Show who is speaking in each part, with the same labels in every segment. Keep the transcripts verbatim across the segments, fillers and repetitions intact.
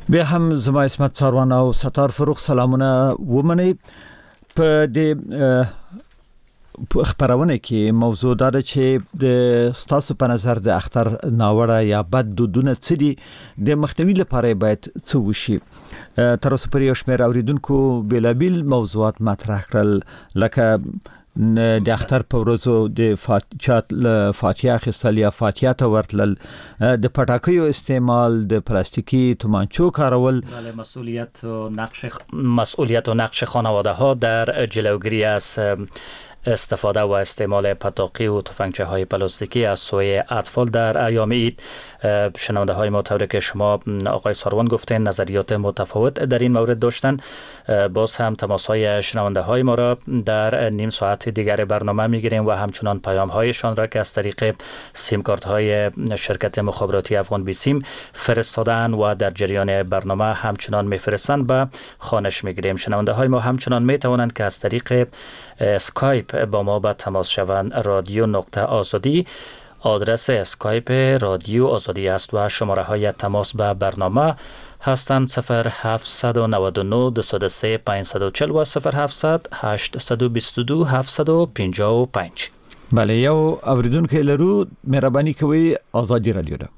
Speaker 1: بیا هم زما اسمت ساروان او ستار فروغ سلامونه ومني په دې خبرونه کې موضوع دا ده چې د ستاسو په نظر د اختر ناوړه یا بد دودونه څه دي د مخنیوي لپاره باید څه وشي. تر اوسه پورې یو شمېر اوریدونکو بیلابیل موضوعات مطرح کړل لکه د اختر په ورځو د فاتحه فاتحه اخیستل یا فاتحه ته ورتلل، د پټاکیو استعمال، د پلاستیکی تومانچو کارول.
Speaker 2: بله، مسئولیت و نقش مسئولیت و نقش خانواده ها در جلوگیری از استفاده و استعمال پتاقی و تفنگچه های پلاستیکی از سوی اطفال در ایام عید. شنونده های ما طوری که شما آقای ساروان گفتین نظریات متفاوت در این مورد داشتن. باز هم تماس های شنونده های ما را در نیم ساعت دیگر برنامه میگیریم و همچنان پیام هایشان را که از طریق سیم کارت های شرکت مخابراتی افغان بی سیم فرستادن و در جریان برنامه همچنان میفرستند به خوانش میگیریم. شنونده های ما همچنان میتوانند که از طریق اسکایپ با ما به تماس شوند. رادیو نقطه آزادی آدرس اسکایپ رادیو آزادی است و شماره های تماس به برنامه هستند صفر هفت نه نه دو صفر سه پنج چهار صفر و صفر هفت هشت دو دو هفت پنج پنج.
Speaker 1: بله، یو اوریدونکو لرو، مهرباني کوئ آزادی رادیو ده.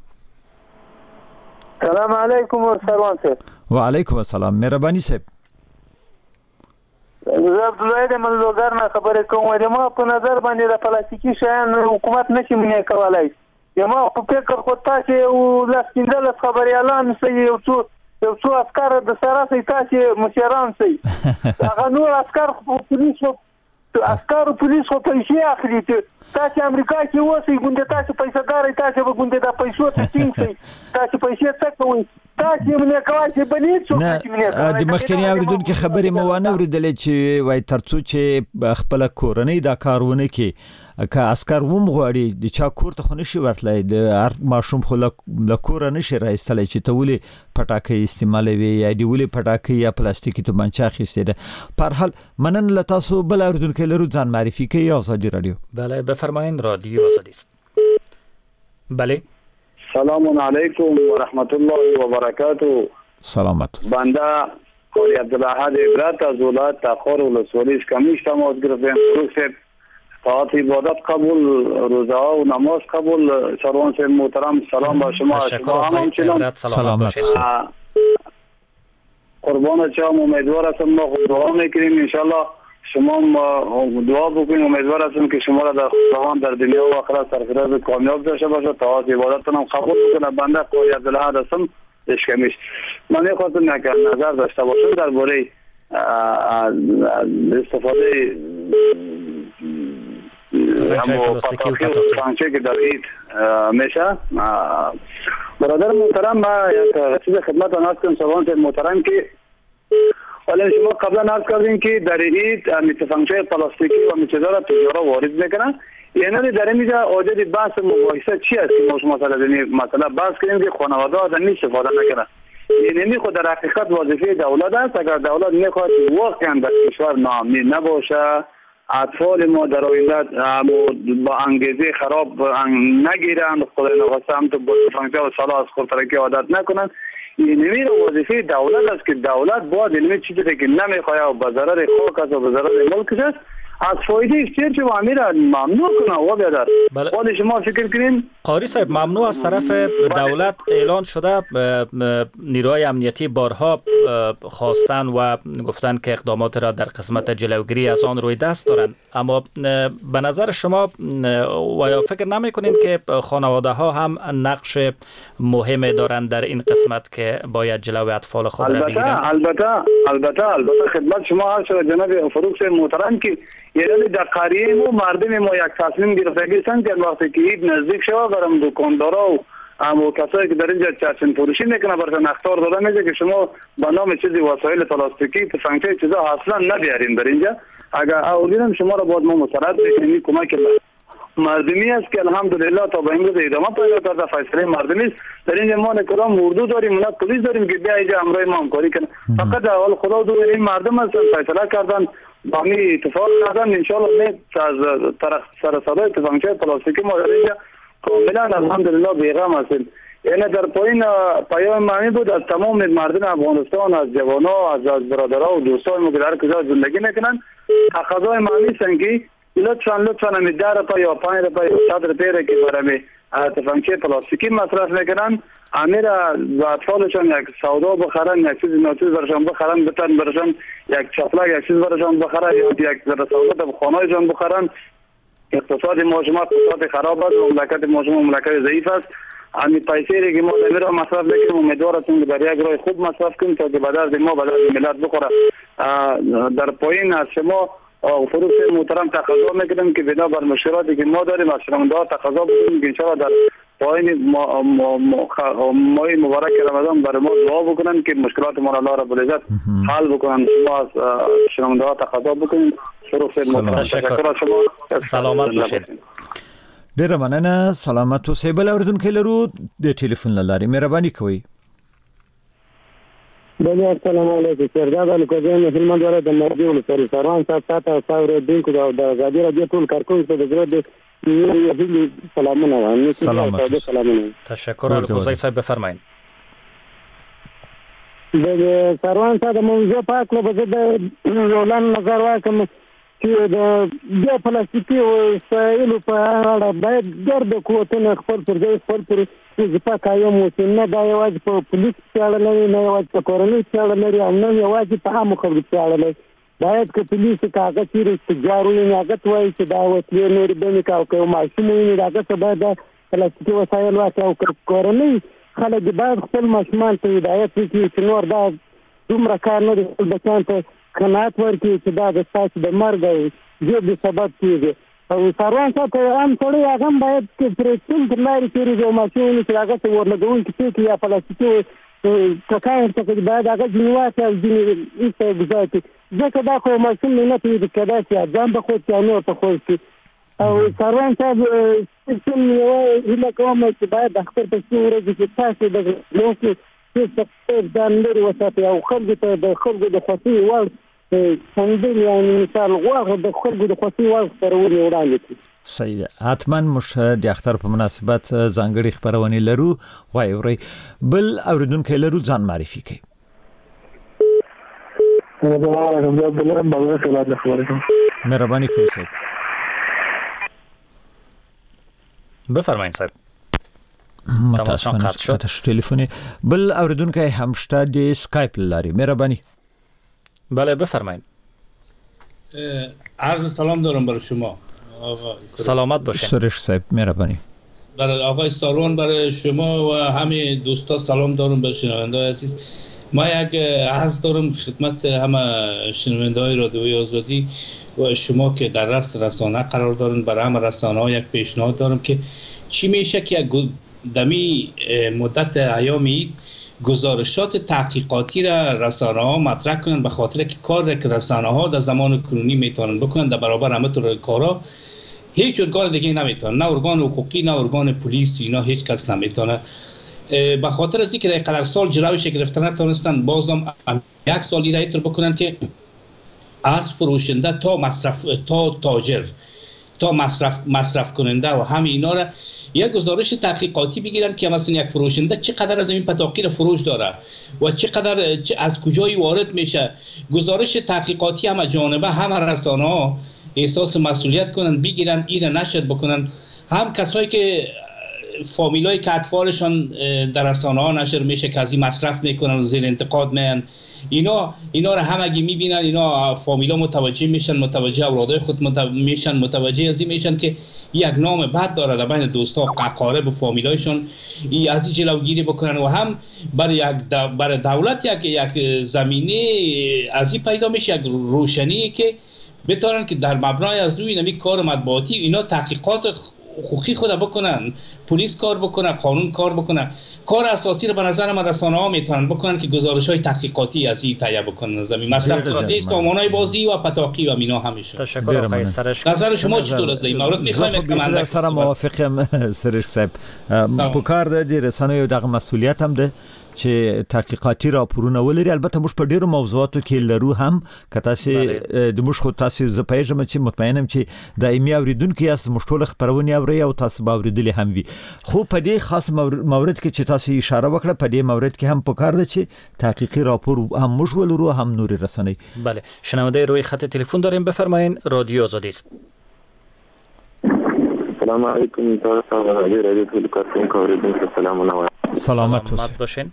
Speaker 3: سلام علیکم سروان صاحب.
Speaker 1: و علیکم السلام، مهرباني صاحب.
Speaker 3: زه عبدالله د ملوګر نه خبرې کوم. د ما په نظر باندې د پلاستیکي شیان حکومت نشي منې کولای. د ما په فکر خو تاسو یو لاس کېندل خبريالان سي یو څو یو څو عسكر د سره سي تاسو مشران سي هغه نور عسكر پولیس عسكر پولیس خو پیسې اخلي. تاسو امریکا کې اوسئ ګوند تاسو پیسې داري، تاسو به ګوند د پیسو ته ټینګ تاسو پیسې څه کوئ؟ تاسو منې کوي چې بنې څو
Speaker 1: نه د مخکنی اوریدونکو خبرې مو ونه اوریدلې چې وای ترڅو چې خپل کورنۍ دا کارونه کوي که عسكر ووم غواړي د چا کور ته خو نشي ورتلای، د هر ماشوم خو له کوره نشي راایستلی چې ته ولې پټاکۍ استعمالوي یا د ولې پټاکۍ یا پلاستیکي تومانچه اخیستې ده. په هر حال مننه له تاسو. بل اوریدونکی لرو، ځان معرفي کوي. آزادی رادیو.
Speaker 2: بله بفرمایید، رادیو آزادی است. بله.
Speaker 4: سلام علیکم و رحمت الله و برکاته.
Speaker 1: سلامت.
Speaker 4: بنده قاری عبدالاحد عبرت از ولایت تخار ولسوالی کمیش تماس گرفتم. روز طاعت عبادت قبول، روزه ها و نماز قبول. سروان صاحب محترم سلام با شما.
Speaker 2: شما همچنان
Speaker 1: سلامت.
Speaker 4: قربان شما، امیدوار هستم. ما دعا میکنیم انشالله شما دعا بکنید. امیدوار هستم که شما را در خداوند در دنیا و آخرت سرفراز کامیاب داشته باشه. طاعت عبادتتون هم قبول بکنه. بنده قاری عبدالاحد هستم اشکمیش. من میخواستم یک نظر داشته باشم درباره استفاده
Speaker 2: تفنگچه پلاستیکی و پتاقی
Speaker 4: که در عید میشه. برادر محترم، ما یک چیز خدمت آن هستم سروان صاحب محترم که ولی شما قبلا عرض کردین که در عید تفنگچه پلاستیکی و میچیزا را تجارا وارد میکنن. یعنی در اینجا اوجد بحث مباحثه چی است که ما شما مثلا بحث کنیم که خانواده ها در این استفاده نکنن. یعنی خود در حقیقت وظیفه دولت است. اگر دولت میخواد واقعا در کشور ناامنی نباشه، اطفال ما در آینده با انگیزه خراب نگیرند، خدای نخواسته هم تو با تفنگچه و سلاح از خودترکی عادت نکنند. اینمی وظیفه دولت است که دولت باید علمی چیزی که نمیخواه و به ضرر خاک است و به ضرر ملکش است از فایده استیر چه وامی را ممنوع کنه و بیادر. باید شما فکر کنین
Speaker 2: قاری صاحب، ممنوع از طرف دولت اعلان شده. نیروهای امنیتی بارها خواستن و گفتن که اقدامات را در قسمت جلوگیری از آن روی دست دارند. اما به نظر شما و یا فکر نمی کنین که خانواده ها هم نقش مهم دارند در این قسمت که باید جلوی اطفال خود را بگیرند؟
Speaker 4: البته البته البته خدمت شما هست جناب فروغ صاحب محترم که یعنی در قریه ما مردم ما یک تصمیم گرفتگی سن که وقتی که عید نزدیک شود برام دکاندارا و اما کسایی که در اینجا چشم فروشی میکنه براتون اخطار داده میشه که شما با نام چیزی وسایل پلاستیکی تفنگچه چیزا اصلا نبیارین در اینجا. اگر اولینم شما را باید ما مساعدت بکنیم. کمک مردمی است که الحمدلله تا به امروز ادامه پیدا کرده. فیصله مردمی است. در اینجا ما نکرام اردو داریم، نه پلیس داریم که بیا اینجا همراه ما همکاری کنه. فقط اول خدا دو این مردم هستن فیصله کردن با می اتفاق کردن. انشالله نه از طرف سر صدای تفنگچه پلاستیکی ما در اینجا کاملا الحمدلله بیغم هستیم. یعنی در پایین پیام معنی بود از تمام مردم افغانستان، از جوانان، از از برادرها و دوستان که در کجا زندگی میکنن، تقاضای معنی است که لطفا لطفا می ده روپیه یا پنج روپیه یا صد روپیه که برای تفنگچی پلاستیکی مصرف میکنن، امیر و اطفالشان یک سودا بخرن، یک چیز نوچیز برشان بخرن، بتن برشان یک چپلک یک چیز برشان بخرن یا یک ذره سودا به خانه‌شان بخرن. اقتصاد ما شما اقتصاد خراب است، مملکت ما شما مملکت ضعیف است. همین پیسه که ما امیر مصرف میکنیم امیدوار هستیم که برای یک راه خوب مصرف کنیم تا که به درد ما به درد ملت بخوره. در پایین از شما فروش محترم تقاضا میکنیم که بنا بر مشوراتی که ما داریم از شنونده‌ها تقاضا بکنیم که انشاءالله در پایین ماه مبارک رمضان برای ما دعا بکنن که مشکلات ما را الله رب العزت حل بکنن. شما از شنونده‌ها تقاضا بکنیم. فروش محترم تشکر از شما.
Speaker 2: سلامت باشید.
Speaker 1: ډیره مننه. سلامت اوسئ. بل اوریدونکو لرو د ټلیفون لارې مهرباني کوئ.
Speaker 5: بله السلام علیکم. سردار الکوزین هلمند ولایت د مرګي ولسوالۍ سروان صاحب تاسو تاسو د کو د غادي راډیو ټول کارکونکو ته د زړه د سلامونه وایم. سلامونه.
Speaker 2: تشکر الکوزی صاحب بفرمایید.
Speaker 5: د سروان صاحب موضوع پاک له بده ولان نظر واکم چې د بیا پلاستیکي وسایلو په اړه باید ګرد قوتونه خپل پر ځای خپل پر ځپا قایم وي، نه دا یوازې په پولیس کې اړه نه یوازې په کورنۍ کې اړه لري او نه یوازې په عامو خلکو کې اړه لري. باید که پولیس کاغذ چیرې تجار وي هغه ته وایي چې دا وسلې نورې بنې کا او که ماشوم وي هغه ته باید د پلاستیکي وسایل واچي او که کورنۍ خلک باید خپل ماشومان ته هدایت وکړي چې نور دا دومره کار نه دی، خپل بچیان ته قناعت ورکړي چې دا د ستاسو د مرګ او ژوبلې سبب کېږي. او سروان صاحب هم سړی هغه هم باید چې پرېکسون پر لارې تېرېږي او ماشوم ونیسي هغه ته ورلګونکي توکي یا پلاستیکي ککان ورته باید هغه ځینې واچي او ځینې ایسته ګذار کړي، ځکه دا خو ماشوم نه پوهېږي کېدای شي ځان به خود کړي او نور ته خود کړي. او سروان صاحب یوه هیله کوم چې باید د اختر په څو ورځو کې تاسو د لوکي چې ځان لرې وساتئ او خلکو ته د خلکو د خوښۍ وړ سندرې یعنې مثال غوښه د خلکو د خوښۍ وړ خپرونې وړاندې کړي.
Speaker 1: صحیح ده. حتما موږ د اختر په مناسبت ځانګړي خپرونې لرو. وای اورئ. بل اوریدونکی لرو ځان معرفي کړئ. مهرباني کوئ صاحب.
Speaker 2: بفرمایید صاحب.
Speaker 1: متاسفانه قطع شد تلفنی. بل اوریدونکی هم شته د اسکایپ لاري. مهرباني.
Speaker 2: بله بفرمایید.
Speaker 6: عرض سلام دارم برای شما.
Speaker 2: سلامت باشین.
Speaker 1: سرش صاحب مهربانی.
Speaker 6: برای آقای ساروان، برای شما و همه دوستا سلام دارم به شنونده عزیز. ما یک عرض دارم خدمت همه شنونده های رادیوی آزادی و شما که در رأس رسانه قرار دارن، برای همه رسانه ها یک پیشنهاد دارم که چی میشه که دمی مدت ایام عید گزارشات تحقیقاتی را رسانه ها مطرح کنند، به خاطر که کار که رسانه ها در زمان کنونی میتونن بکنن در برابر همه طور کارا هیچ ارگان دیگه نمیتونه، نه ارگان حقوقی نه ارگان پلیس اینا هیچ کس نمیتونه. به خاطر از اینکه در قدر سال جلوش گرفتن نتونستن، بازم یک سال ایره ایتر بکنن که از فروشنده تا مصرف تا تاجر تا مصرف مصرف کننده و همه اینا را یک گزارش تحقیقاتی بگیرن که مثلا یک فروشنده چقدر از این پتاقی را فروش داره و چقدر چه از کجای وارد میشه. گزارش تحقیقاتی همه جانبه همه رسانه ها احساس مسئولیت کنن، بگیرن ایره نشر بکنن. هم کسایی که فامیلای که اطفالشان در رسانه ها نشر میشه که از این مصرف میکنن و زیر انتقاد میان، اینا اینا را همگی میبینن، اینا فامیلا متوجه میشن، متوجه اولادای خود متوجه میشن، متوجه از این میشن که یک نام بد داره در بین دوستا ققارب و فامیلایشان، ای از این جلوگیری بکنن و هم برای یک برای دولت یک یک زمینه از این پیدا میشه، یک روشنی که بتونن که در مبنای از روی نمی کار مطبوعاتی اینا تحقیقات حقوقی خود بکنن، پلیس کار بکنن، قانون کار بکنن. کار اساسی رو به نظر من رسانه ها میتونن بکنن که گزارش های تحقیقاتی از این تهیه بکنن. زمین مصرف کننده سامانهای بازی و پتاقی و مینا همیشه.
Speaker 2: تشکر آقای سرش.
Speaker 6: نظر شما چطور است این مورد؟ میخوایم
Speaker 1: که من سره موافقم سرش صاحب. پکار د رسانه یو دغه مسئولیت هم ده چې تحقیقاتي راپورونه ولري. البته موږ په ډیرو موضوعاتو کې لرو هم کته چې د موږ خو تاسو ز پیژم چې مطمئنم چې دایمي اوریدونکو یاست، موږ ټول خبرونه اوري او تاسو به اوریدلې هم وي. خو په دې خاص مورد کې چې تاسو اشاره وکړه په دې مورد کې هم پکار ده چې تحقیقی راپور هم موږ ولرو هم نور رسنۍ.
Speaker 2: بله شنونده روی خط تلفن داریم، بفرمایین. رادیو آزادی است.
Speaker 7: سلام علیکم. تاسو راځي راځي ټول کارتون کوریدونکو سلامونه.
Speaker 1: سلامت
Speaker 2: باشین.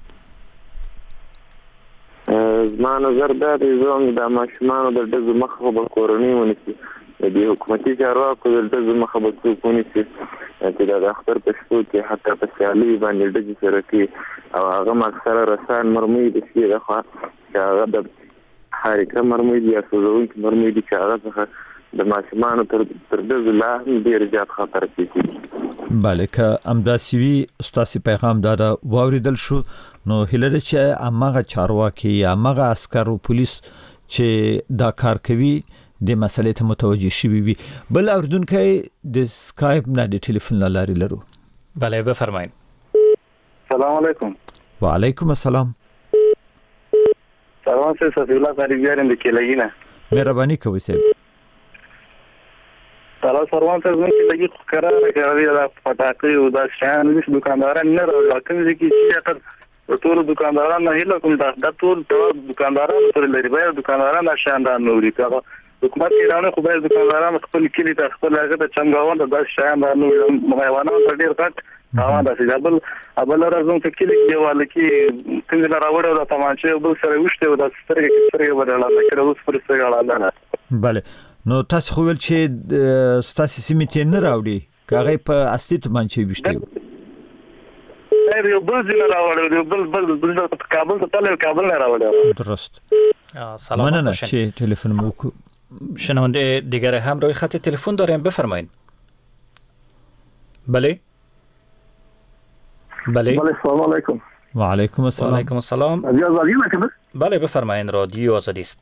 Speaker 7: زما نظر دا دی زموږ د ماشومانو د ډزو مخه به کورنۍ ونیسي، د حکومتي چارواکو د ډزو مخه به څوک ونیسي چې د اختر په شپو کې حتی په سیالۍ باندې ډزې سره کوي او هغه اکثره رسان مرمۍ دي چې دغه چې هغه د حرکه مرمۍ دي یا سوځونکي مرمۍ دي چې هغه څخه د ماشومانو تر تر ډزو لا هم ډېر زیات خطر کوي.
Speaker 1: بله که امداسي وي ستاسو پیغام دا واوریدل شو، نو هیله ده چې امغه چارواکي یا امغه عسکر او پولیس چې دا کار کوي د مسلې ته متوجه شي وي. بل اوردونکو د سکایپ نه د ټلیفون لاري لرو.
Speaker 2: بله بفرمایئ.
Speaker 3: سلام علیکم.
Speaker 1: و علیکم السلام.
Speaker 3: سلام سه صفی الله قریبیان د کلهینه.
Speaker 1: مهرباني کوئ صاحب.
Speaker 3: تاسو سروان ته زموږ کې لګي قرار کوي دا پټاکي او دا شان هیڅ دکانداران نه راځي چې چې ټول دکانداران نه هیله کوم دا د ټول دکانداران تر لري به دکانداران شاندار نوري کا حکومت ایران خو به دکانداران خپل کلی ته خپل هغه د چنګاوند د شاندار نوري مهوانان تر ډیر کټ هوا د سیدابل ابل راځم ته کلی دیواله کې څنګه راوړل د تمانچه بل سره وشته او د سترګې سترګې بدل نه کړو اوس پر سترګې نه.
Speaker 1: بله نو تاسو خو ول چې ستاسو سیمه نه راوړي کاغه په اصلي تمانچه وشته
Speaker 3: یو بل ځای راوړل یو بل بل بل کابل ته تل کابل نه راوړل.
Speaker 1: درست.
Speaker 2: سلام
Speaker 1: باشین. چه تلفن مو
Speaker 2: شنونده دیگر هم روی خط تلفن داریم، بفرمایید. بله بله
Speaker 3: بله سلام علیکم.
Speaker 1: و علیکم السلام.
Speaker 2: و علیکم السلام. بله بفرمایید. رادیو آزادی است.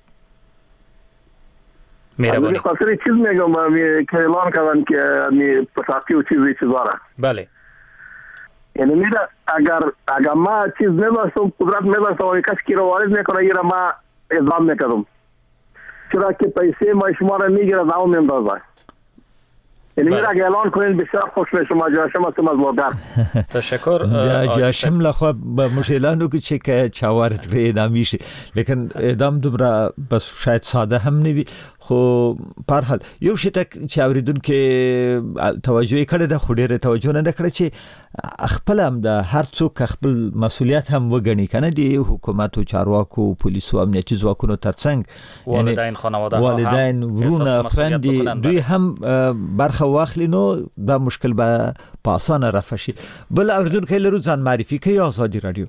Speaker 3: مهربانی. خاطر چیز میگم که اعلان کردن که می پتاکی و چیزی چیزاره.
Speaker 2: بله.
Speaker 3: یعنی میره اگر اگر ما چیز نداشتم قدرت نداشتم و کسی رو وارد میکنه ایره ما اعلام میکردم. چرا که پیسه ما شما را میگیره داو میندازه. یعنی میره اگر اعلان کنین بسیار خوش میشم جاشم هستم از لوگر.
Speaker 2: تشکر.
Speaker 1: جاشم لخوا به مشیلانو که چه چاوارت به اعدام میشه، لیکن اعدام دوباره بس شاید ساده هم نوی. خو په هر حال یو شی ته چې اوریدونکو توجه کړي د خډيره توجه نه کړي چې خپل هم د هر څوک خپل مسولیت هم وګڼي کنه د حکومت او چارواکو پولیسو امنیتي ځواکونو ترڅنګ
Speaker 2: والدین خانواده
Speaker 1: والدین ورونه خويندې دوی هم برخه واخلي نو دا مشکل به په اسانه رفع شي. بل اوریدونکو لرو ځان معرفي کوي. آزادی رادیو.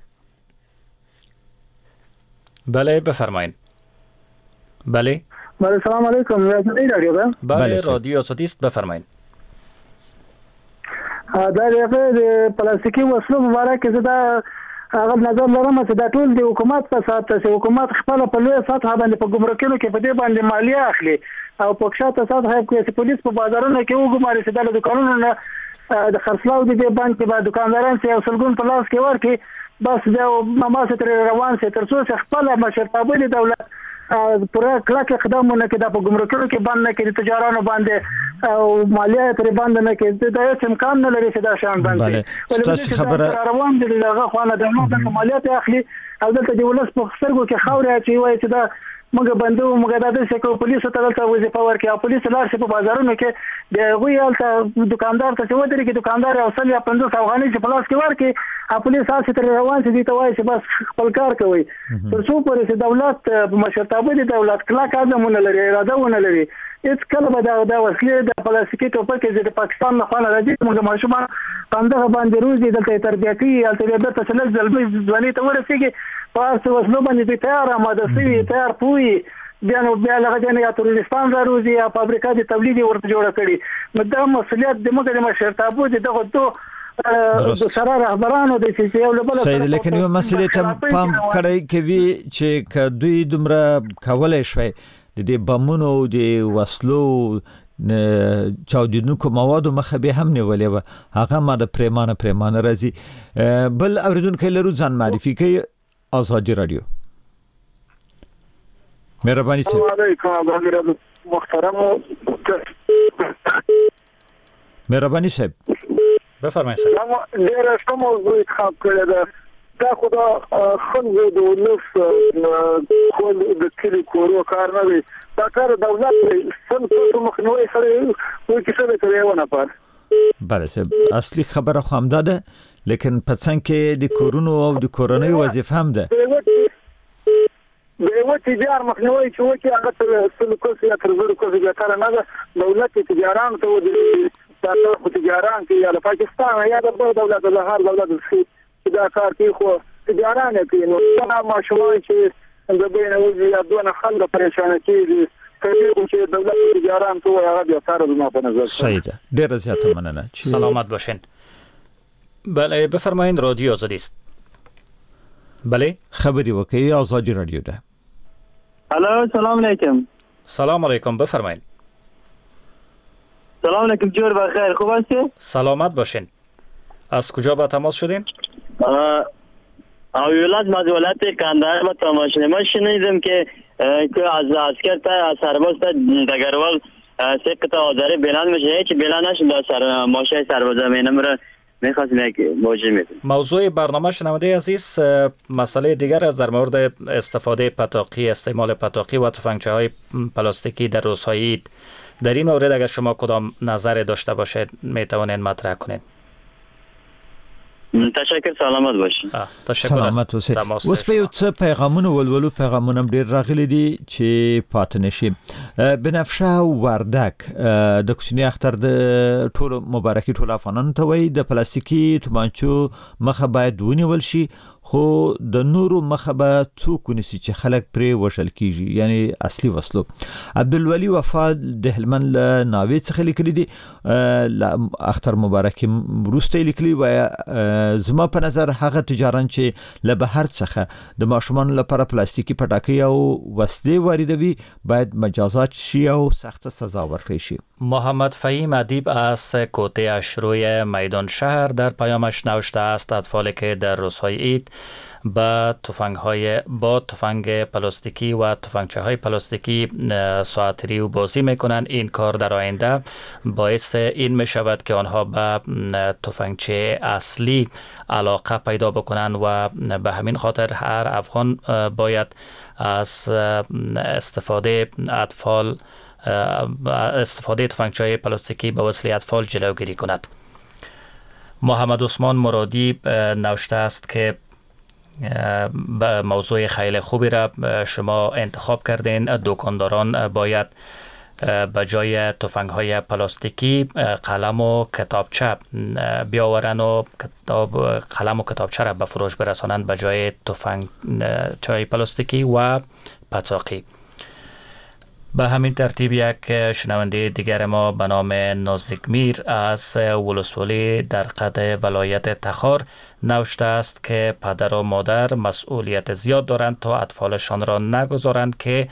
Speaker 2: بله بفرمایید. بله
Speaker 3: بله سلام علیکم. رادیو رادیو ده.
Speaker 2: بله رادیو آزادی است، بفرمایید.
Speaker 3: دا د پلاستیکي وسلو مبارک زده هغه نظر لرم چې دا ټول د حکومت په ساته چې حکومت خپل په لوی سطح باندې په ګمرکونو کې په دې باندې مالیه اخلي او په شاته سطح کې چې پولیس په بازارونو کې وګماري چې د دکانونو نه د خرڅلاو د دې باندې په دکانداران چې اصلګون په لاس کې ورکي بس دا ماماسه تر روان سي تر څو خپل مشرتابه د دولت پورا کلاک اقدامونه کې د ګمرکونو کې باندې کې د تجارانو باندې او مالیه پر باندې نه کې د هیڅ امکان نه لري چې دا شان باندې
Speaker 1: تاسو خبره
Speaker 3: روان دي دغه خوانه د نو د مالیه اخلي او دلته د ولس په سترګو کې خاورې چې وایي چې دا موږ بندو موږ د دې څخه پولیسو ته دلته وظیفه ورکړي او پولیس لار شي په بازارونو کې د غویالته دکاندار ته چې ودرې کې دکاندار او سل یا پنځوس افغانۍ چې پلاس کې ورکړي او پولیس اساس تر روان دي ته وایي چې بس خپل کار کوي تر څو پورې چې دولت په مشرتابه د دولت کلاک اعظمونه لري اراده ونه لري هیڅ کله به دا د وسلې د پلاستیکي ټوپک چې د پاکستان نه خانه راځي موږ ماشومان باندې باندې روزي دلته تربیه کوي او تربیه ته څلل ځلې ځواني ته ورسیږي پاس وسلو باندې تیار آماده شوی تیار پوي بیا نو بیا لغه جن یا ترورستان راوځي یا فابریکه د تولید ورته جوړه کړي نو دا مسولیت د موږ د مشرتابه دغه دوه د سره رهبرانو د سیاسي او بل
Speaker 1: سید لیکن یو مسله ته پام کړی کوي چې ک دوی دومره کولای شوي د دې بمونو د وسلو چاودیدونکو موادو مخه به هم نیولې و هغه ما د پریمانه پریمانه راځي. بل اوریدونکو لرو ځان معرفي کوي. آزادی رادیو. مهرباني سي.
Speaker 3: السلام علیکم محترم.
Speaker 1: مهرباني صاحب
Speaker 2: بفرمایئ صاحب.
Speaker 3: ډیر ښه موضوع انتخاب کړی ده. دا خو دا خلکو د ولس خپل د کلی کورو کار نه دی. دا کار دولت دی. څنګه مخنیوي سره وایي چې څه کوي ونه پات.
Speaker 1: بله صاحب اصلي خبره خو هم ده لیکن په څنګه کې د کورونو او د کورنۍ وظیفه هم ده.
Speaker 3: د یو تجار مخنیوي چې وکړي هغه تر سلوکوس یا تر زړه کوس یا تر نه دولت تجاران ته ودی تاسو تجاران کې یا پاکستان یا د بل دولت له هر دولت چې دا کار کوي خو تجاران کوي نو دا ماشومان چې د بین وځي یا دونه خلک پریشان کیږي کوي چې دولت تجاران ته هغه بیا کار زما په نظر
Speaker 1: صحیح ده. ډیر زیاته مننه.
Speaker 2: سلامت باشین. بله بفرمایید رادیو آزادی است. بله
Speaker 1: خبری وکړئ. آزادی رادیو ده.
Speaker 3: الو سلام علیکم.
Speaker 2: سلام علیکم بفرمایید.
Speaker 3: سلام علیکم جور بخیر خوب هستی؟
Speaker 2: سلامت باشین. از کجا با تماس شدین؟
Speaker 8: ولایت ما ولایت کندهار با تماس شدیم. ما شنیدم که که از عسکر تا سرباز تا دگروال سه قطعه آذری بلند میشه که بلند نشد سر ماشه سربازا مینم را میخواستیم یک موضوع میدیم.
Speaker 2: موضوع برنامه شنونده عزیز مسئله دیگر از در مورد استفاده پتاقی، استعمال پتاقی و تفنگچه های پلاستیکی در روزهای عید. در این مورد اگر شما کدام نظر داشته باشید میتوانید مطرح کنید.
Speaker 8: تشکر سلامت باشین.
Speaker 2: تشکر.
Speaker 1: سلامت اوسئ. اوس په یو څه پیغامونه ولولو پیغامونه ډیر راغلي دي چې پاتې نشي. بنفشه وردک د کوچنی اختر د ټولو مبارکي ټول افغانانو ته وایي د پلاستیکي تومانچو مخه باید ونیول شي خو د نورو مخه به څوک ونیسي چې خلک پرې وشل کیږي یعنی اصلي وسلو. عبدالولی وفا د هلمند له ناوې څخه لیکلي دي اختر مبارکي وروسته لیکلي وایي زما په نظر هغه تجاران چې له بهر څخه د ماشومان لپاره پلاستیکي پټاکي او وسلې واردوي باید مجازات شي او سخت سزا ورکړي شي.
Speaker 2: محمد فهیم ادیب از کوته اشروی میدان شهر در پیامش نوشته است اطفالی که در روزهای عید با تفنگ‌های با تفنگ پلاستیکی و تفنگچه‌های پلاستیکی ساعتری و بازی می‌کنند. این کار در آینده باعث این می‌شود که آنها به تفنگچه اصلی علاقه پیدا بکنند و به همین خاطر هر افغان باید از استفاده اطفال استفاده تفنگچه‌های پلاستیکی به وسیله اطفال جلوگیری کند. محمد عثمان مرادی نوشته است که موضوع خیلی خوبی را شما انتخاب کردین. دکانداران باید به جای تفنگ‌های پلاستیکی قلم و کتابچه بیاورن و کتاب قلم و کتابچه را به فروش برسانند به جای تفنگ‌های پلاستیکی و پتاقی. به همین ترتیب یک شنونده دیگر ما به نام نازک میر از ولسوالی در قد ولایت تخار نوشته است که پدر و مادر مسئولیت زیاد دارند تا اطفالشان را نگذارند که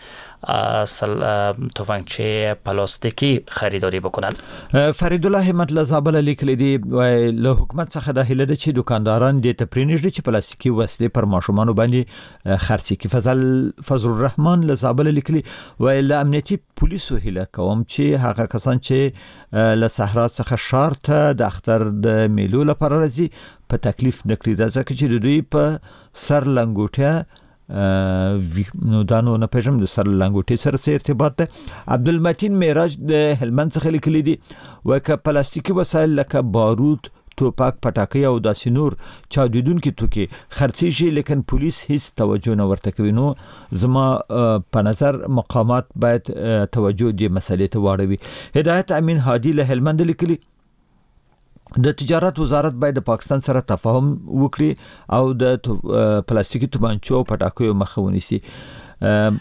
Speaker 2: تفنگچه پلاستیکی خریداری بکنند.
Speaker 1: فریدالله همت لزابل لیکلی دی و له حکومت څخه د هیله ده چې دکانداران دې ته پرېنږدي چې پلاستیکي وسلې پر ماشومانو باندې خرڅ کړي. فضل فضل الرحمن لزابل لیکلی و له امنیتي پولیسو هیله کوم چې هغه کسان چې له صحرا څخه ښار ته د اختر د میلو لپاره راځي په تکلیف نکړي ځکه چې د دوی په سر لنګوټه نو دانو نه پېژم د سر لنګوټي سره څه ارتباط ده. عبدالمتین معراج د هلمند څخه لیکلي دي وکه پلاستیکي وسایل لکه بارود توپک پټاکي او داسې نور چاودیدونکي توکي خرڅېږي لیکن پولیس هیڅ توجه نه ورته کوي. نو زما په نظر مقامات باید توجه دې مسلې ته واړوي. هدایت امین هادي له هلمند لیکلي د تجارت وزارت باید د پاکستان سره تفاهم وکړي او د پلاستیکي تومانچو او پټاکیو مخه ونیسي.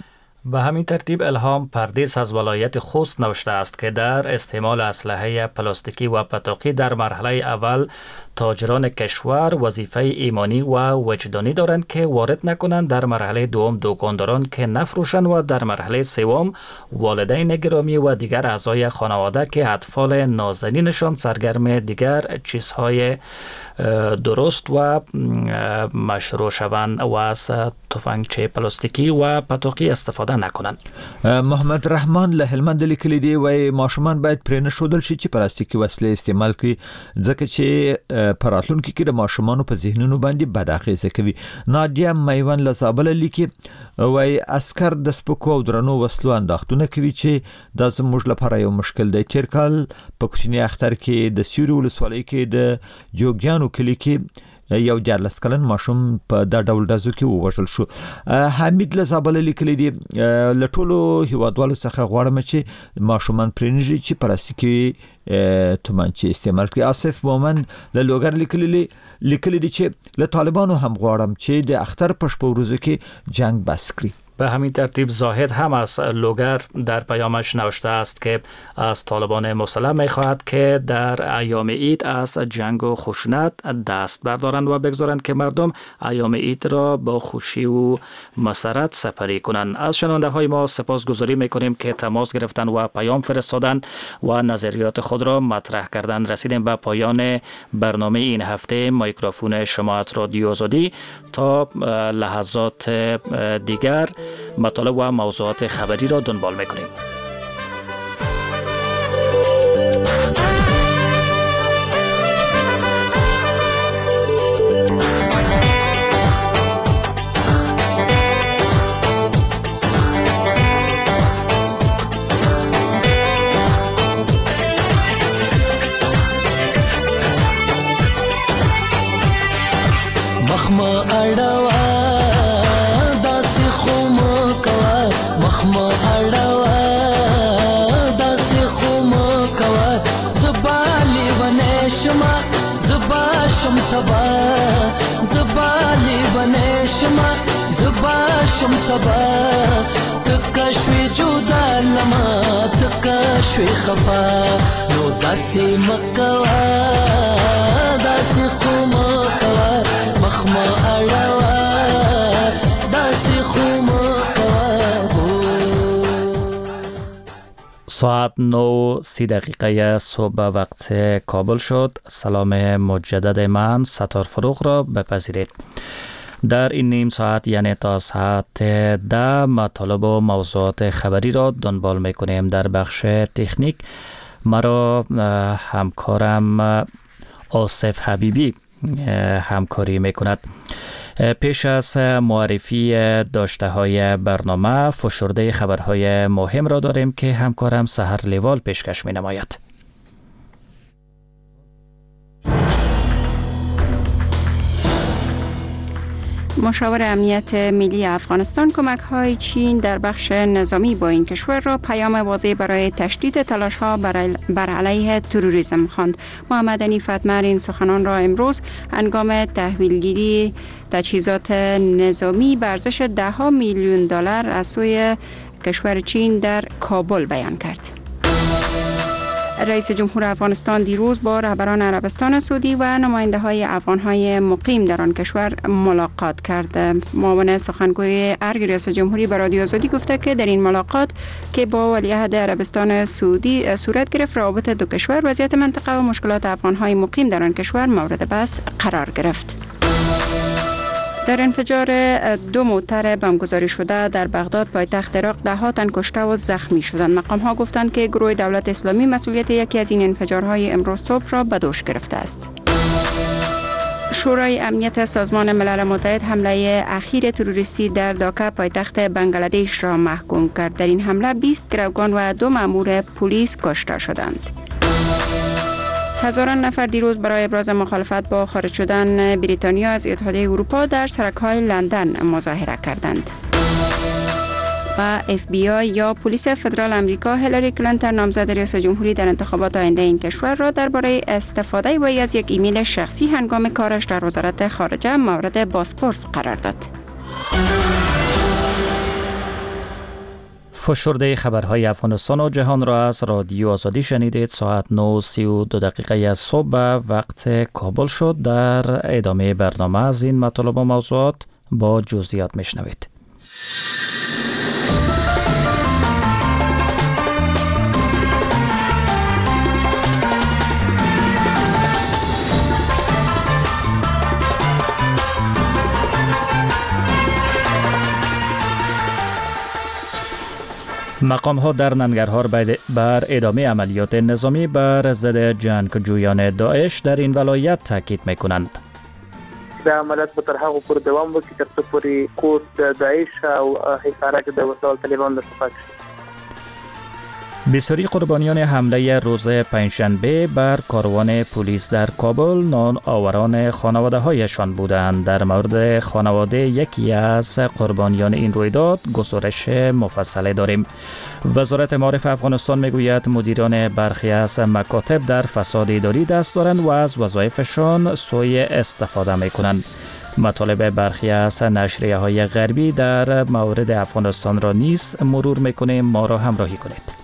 Speaker 2: به همین ترتیب الهام پردیس از ولایت خوست نوشته است که در استعمال اسلحه پلاستیکی و پتاقی در مرحله اول تاجران کشور وظیفه ایمانی و وجدانی دارند که وارد نکنند. در مرحله دوم دکانداران که نفروشند و در مرحله سوم والدین گرامی و دیگر اعضای خانواده که اطفال نازنینشان سرگرم دیگر چیزهای درست و مشروع شوند و از تفنگچه پلاستیکی و پتاقی استفاده نکنند.
Speaker 1: محمد رحمان له هلمند لیکلی دی وای ماشومان باید پرې نه ښودل شي چې پلاستیکي وسلې استعمال کړي ځکه چې په راتلونکي کې د ماشومانو په ذهنونو باندې بد اغیزه کوي. نادیا میوان له زابل لیکي وای عسكر د سپکو او درنو وسلو انداختونه کوي چې دا زموږ لپاره یو مشکل دی. تیر کال په کوچني اختر کې د سیوري ولسوالۍ کې د جوګیانو کلی کې یو دیارلس کلن ماشوم په دا ډول دازو کې ووژل شو. حمید لزابل لیکلی دی له ټولو هیوادوالو څخه غواړم چې ماشومان پرېنږي چې پلاستیکي تومانچې استعمال کړي. آصف مومن له لوګر لیکلی لیکلی دی چې له طالبانو هم غواړم چې د اختر په شپه ورځو کې جنگ بس کړي.
Speaker 2: به همین ترتیب زاهد هم از لوگر در پیامش نوشته است که از طالبان مسلح می‌خواهد که در ایام عید از جنگ و خشونت دست بردارند و بگذارند که مردم ایام عید را با خوشی و مسرت سپری کنند. از شنونده های ما سپاسگزاری می‌کنیم که تماس گرفتند و پیام فرستادند و نظریات خود را مطرح کردند. رسیدیم به پایان برنامه این هفته. میکروفون شما از رادیو آزادی تا لحظات دیگر مطالب و موضوعات خبری را دنبال میکنیم.
Speaker 9: مخما اڑوا داسې خوم کوا مخما اڑوا داسې خوم کوا زبالی ونشما زبا شم تبا زبالی ونشما زبا شم تبا تکشوی جدا لما تکشوی خفا نو داسې مکوا داسې خوم کوا مخما اڑوا داسې خوم کوا.
Speaker 2: ساعت نو سی دقیقه صبح وقت کابل شد. سلام مجدد من ستار فروغ را بپذیرید. در این نیم ساعت یعنی تا ساعت ده مطالب و موضوعات خبری را دنبال میکنیم. در بخش تکنیک مرا همکارم آصف حبیبی همکاری میکند. پیش از معرفی داشته های برنامه فشرده خبرهای مهم را داریم که همکارم سحر لیوال پیشکش می نماید.
Speaker 10: مشاور امنیت ملی افغانستان کمک‌های چین در بخش نظامی با این کشور را پیام واضح برای تشدید تلاش‌ها بر علیه تروریسم خواند. محمد عنی فتمر این سخنان را امروز هنگام تحویلگیری تجهیزات نظامی به ارزش ده ها میلیون دلار از سوی کشور چین در کابل بیان کرد. رئیس جمهور افغانستان دیروز با رهبران عربستان سعودی و نماینده های افغان های مقیم در آن کشور ملاقات کرد. معاون سخنگوی ارگ ریاست جمهوری به رادیو آزادی گفته که در این ملاقات که با ولیعهد عربستان سعودی صورت گرفت، روابط دو کشور، وضعیت منطقه و مشکلات افغان های مقیم در آن کشور مورد بحث قرار گرفت. در انفجار دو موتر بمبگذاری شده در بغداد پایتخت عراق ده ها تن کشته و زخمی شدند. مقام ها گفتند که گروه دولت اسلامی مسئولیت یکی از این انفجارهای امروز صبح را به دوش گرفته است. شورای امنیت سازمان ملل متحد حمله اخیر تروریستی در داکا پایتخت بنگلادش را محکوم کرد. در این حمله بیست گروگان و دو مأمور پلیس کشته شدند. هزاران نفر دیروز برای ابراز مخالفت با خارج شدن بریتانیا از اتحادیه اروپا در سرک‌های لندن مظاهره کردند. و اف بی آی یا پلیس فدرال آمریکا هیلاری کلینتون نامزد ریاست جمهوری در انتخابات آینده این کشور را درباره استفاده وی از یک ایمیل شخصی هنگام کارش در وزارت خارجه مورد بازپرس قرار داد.
Speaker 2: فشرده خبرهای افغانستان و جهان را از رادیو آزادی شنیدید. ساعت نه و سی و دو دقیقه از صبح وقت کابل شد. در ادامه برنامه از این مطالب و موضوعات با جزئیات میشنوید. مقام ها در ننگرهار بر ادامه عملیات نظامی بر ضد جنگجویان داعش در این ولایت تاکید میکنند.
Speaker 11: د عملیات به تر هغه پورې دوام وکړي تر څو پورې کوټ د داعش او حصارک د وسایل طالبان صفا شي.
Speaker 2: بسیاری قربانیان حمله روز پنجشنبه بر کاروان پلیس در کابل نان آوران خانواده هایشان بودند. در مورد خانواده یکی از قربانیان این رویداد گزارش مفصل داریم. وزارت معارف افغانستان میگوید مدیران برخی از مکاتب در فساد اداری دست دارند و از وظایفشان سوء استفاده میکنند. مطالب برخی از نشریه های غربی در مورد افغانستان را نیز مرور میکنیم. ما را همراهی کنید.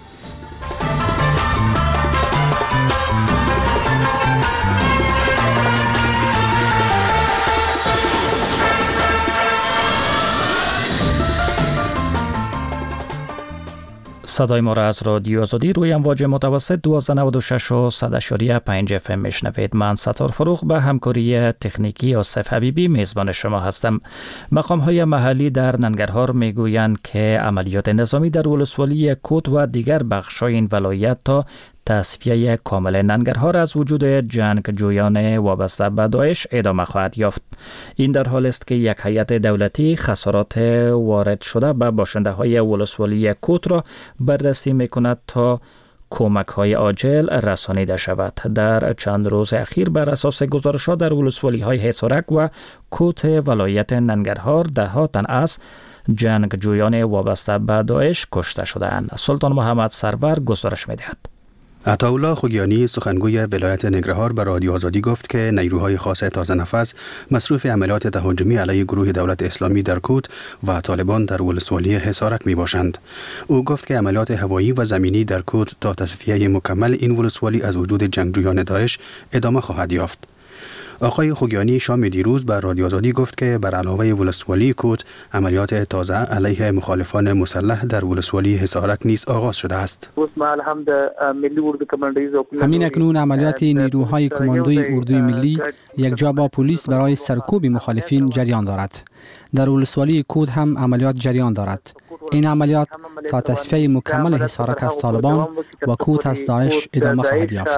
Speaker 2: صدای ما را از رادیو آزادی روی امواج متوسط دویست و نود و شش و صد و پنج اف ام میشنوید. من ستار فروغ به همکاری تکنیکی آصف حبیبی میزبان شما هستم. مقام های محلی در ننگرهار میگویند که عملیات نظامی در ولسوالی کوت و دیگر بخش‌های این ولایت تا تصفیه کامل ننگرهار از وجود جنگجویان وابسته به داعش ادامه خواهد یافت. این در حال است که یک هیئت دولتی خسارات وارد شده به باشنده های ولسوالی کوت را بررسی میکند تا کمک های عاجل رسانیده شود. در چند روز اخیر بر اساس گزارشات در ولسوالی های حصارک و کوت ولایت ننگرهار ده ها تن از جنگجویان وابسته به داعش کشته شده‌اند. سلطان محمد سرور گزارش می‌دهد.
Speaker 12: عطاالله خوگیانی سخنگوی ولایت ننگرهار به رادیو آزادی گفت که نیروهای خاص تازه نفس مصروف عملیات تهاجمی علیه گروه دولت اسلامی در کوت و طالبان در ولسوالی حصارک می باشند. او گفت که عملیات هوایی و زمینی در کوت تا تصفیه مکمل این ولسوالی از وجود جنگجویان داعش ادامه خواهد یافت. آقای خوگیانی شام دیروز به رادیو آزادی گفت که بر علاوه ولسوالی کوت عملیات تازه علیه مخالفان مسلح در ولسوالی حصارک نیز آغاز شده است.
Speaker 13: همین اکنون عملیات نیروهای کماندوی اردوی ملی یک جا با پلیس برای سرکوب مخالفین جریان دارد. در ولسوالی کوت هم عملیات جریان دارد. این عملیات تا تصفیه مکمل حصارک از طالبان و کوت از داعش ادامه خواهد یافت.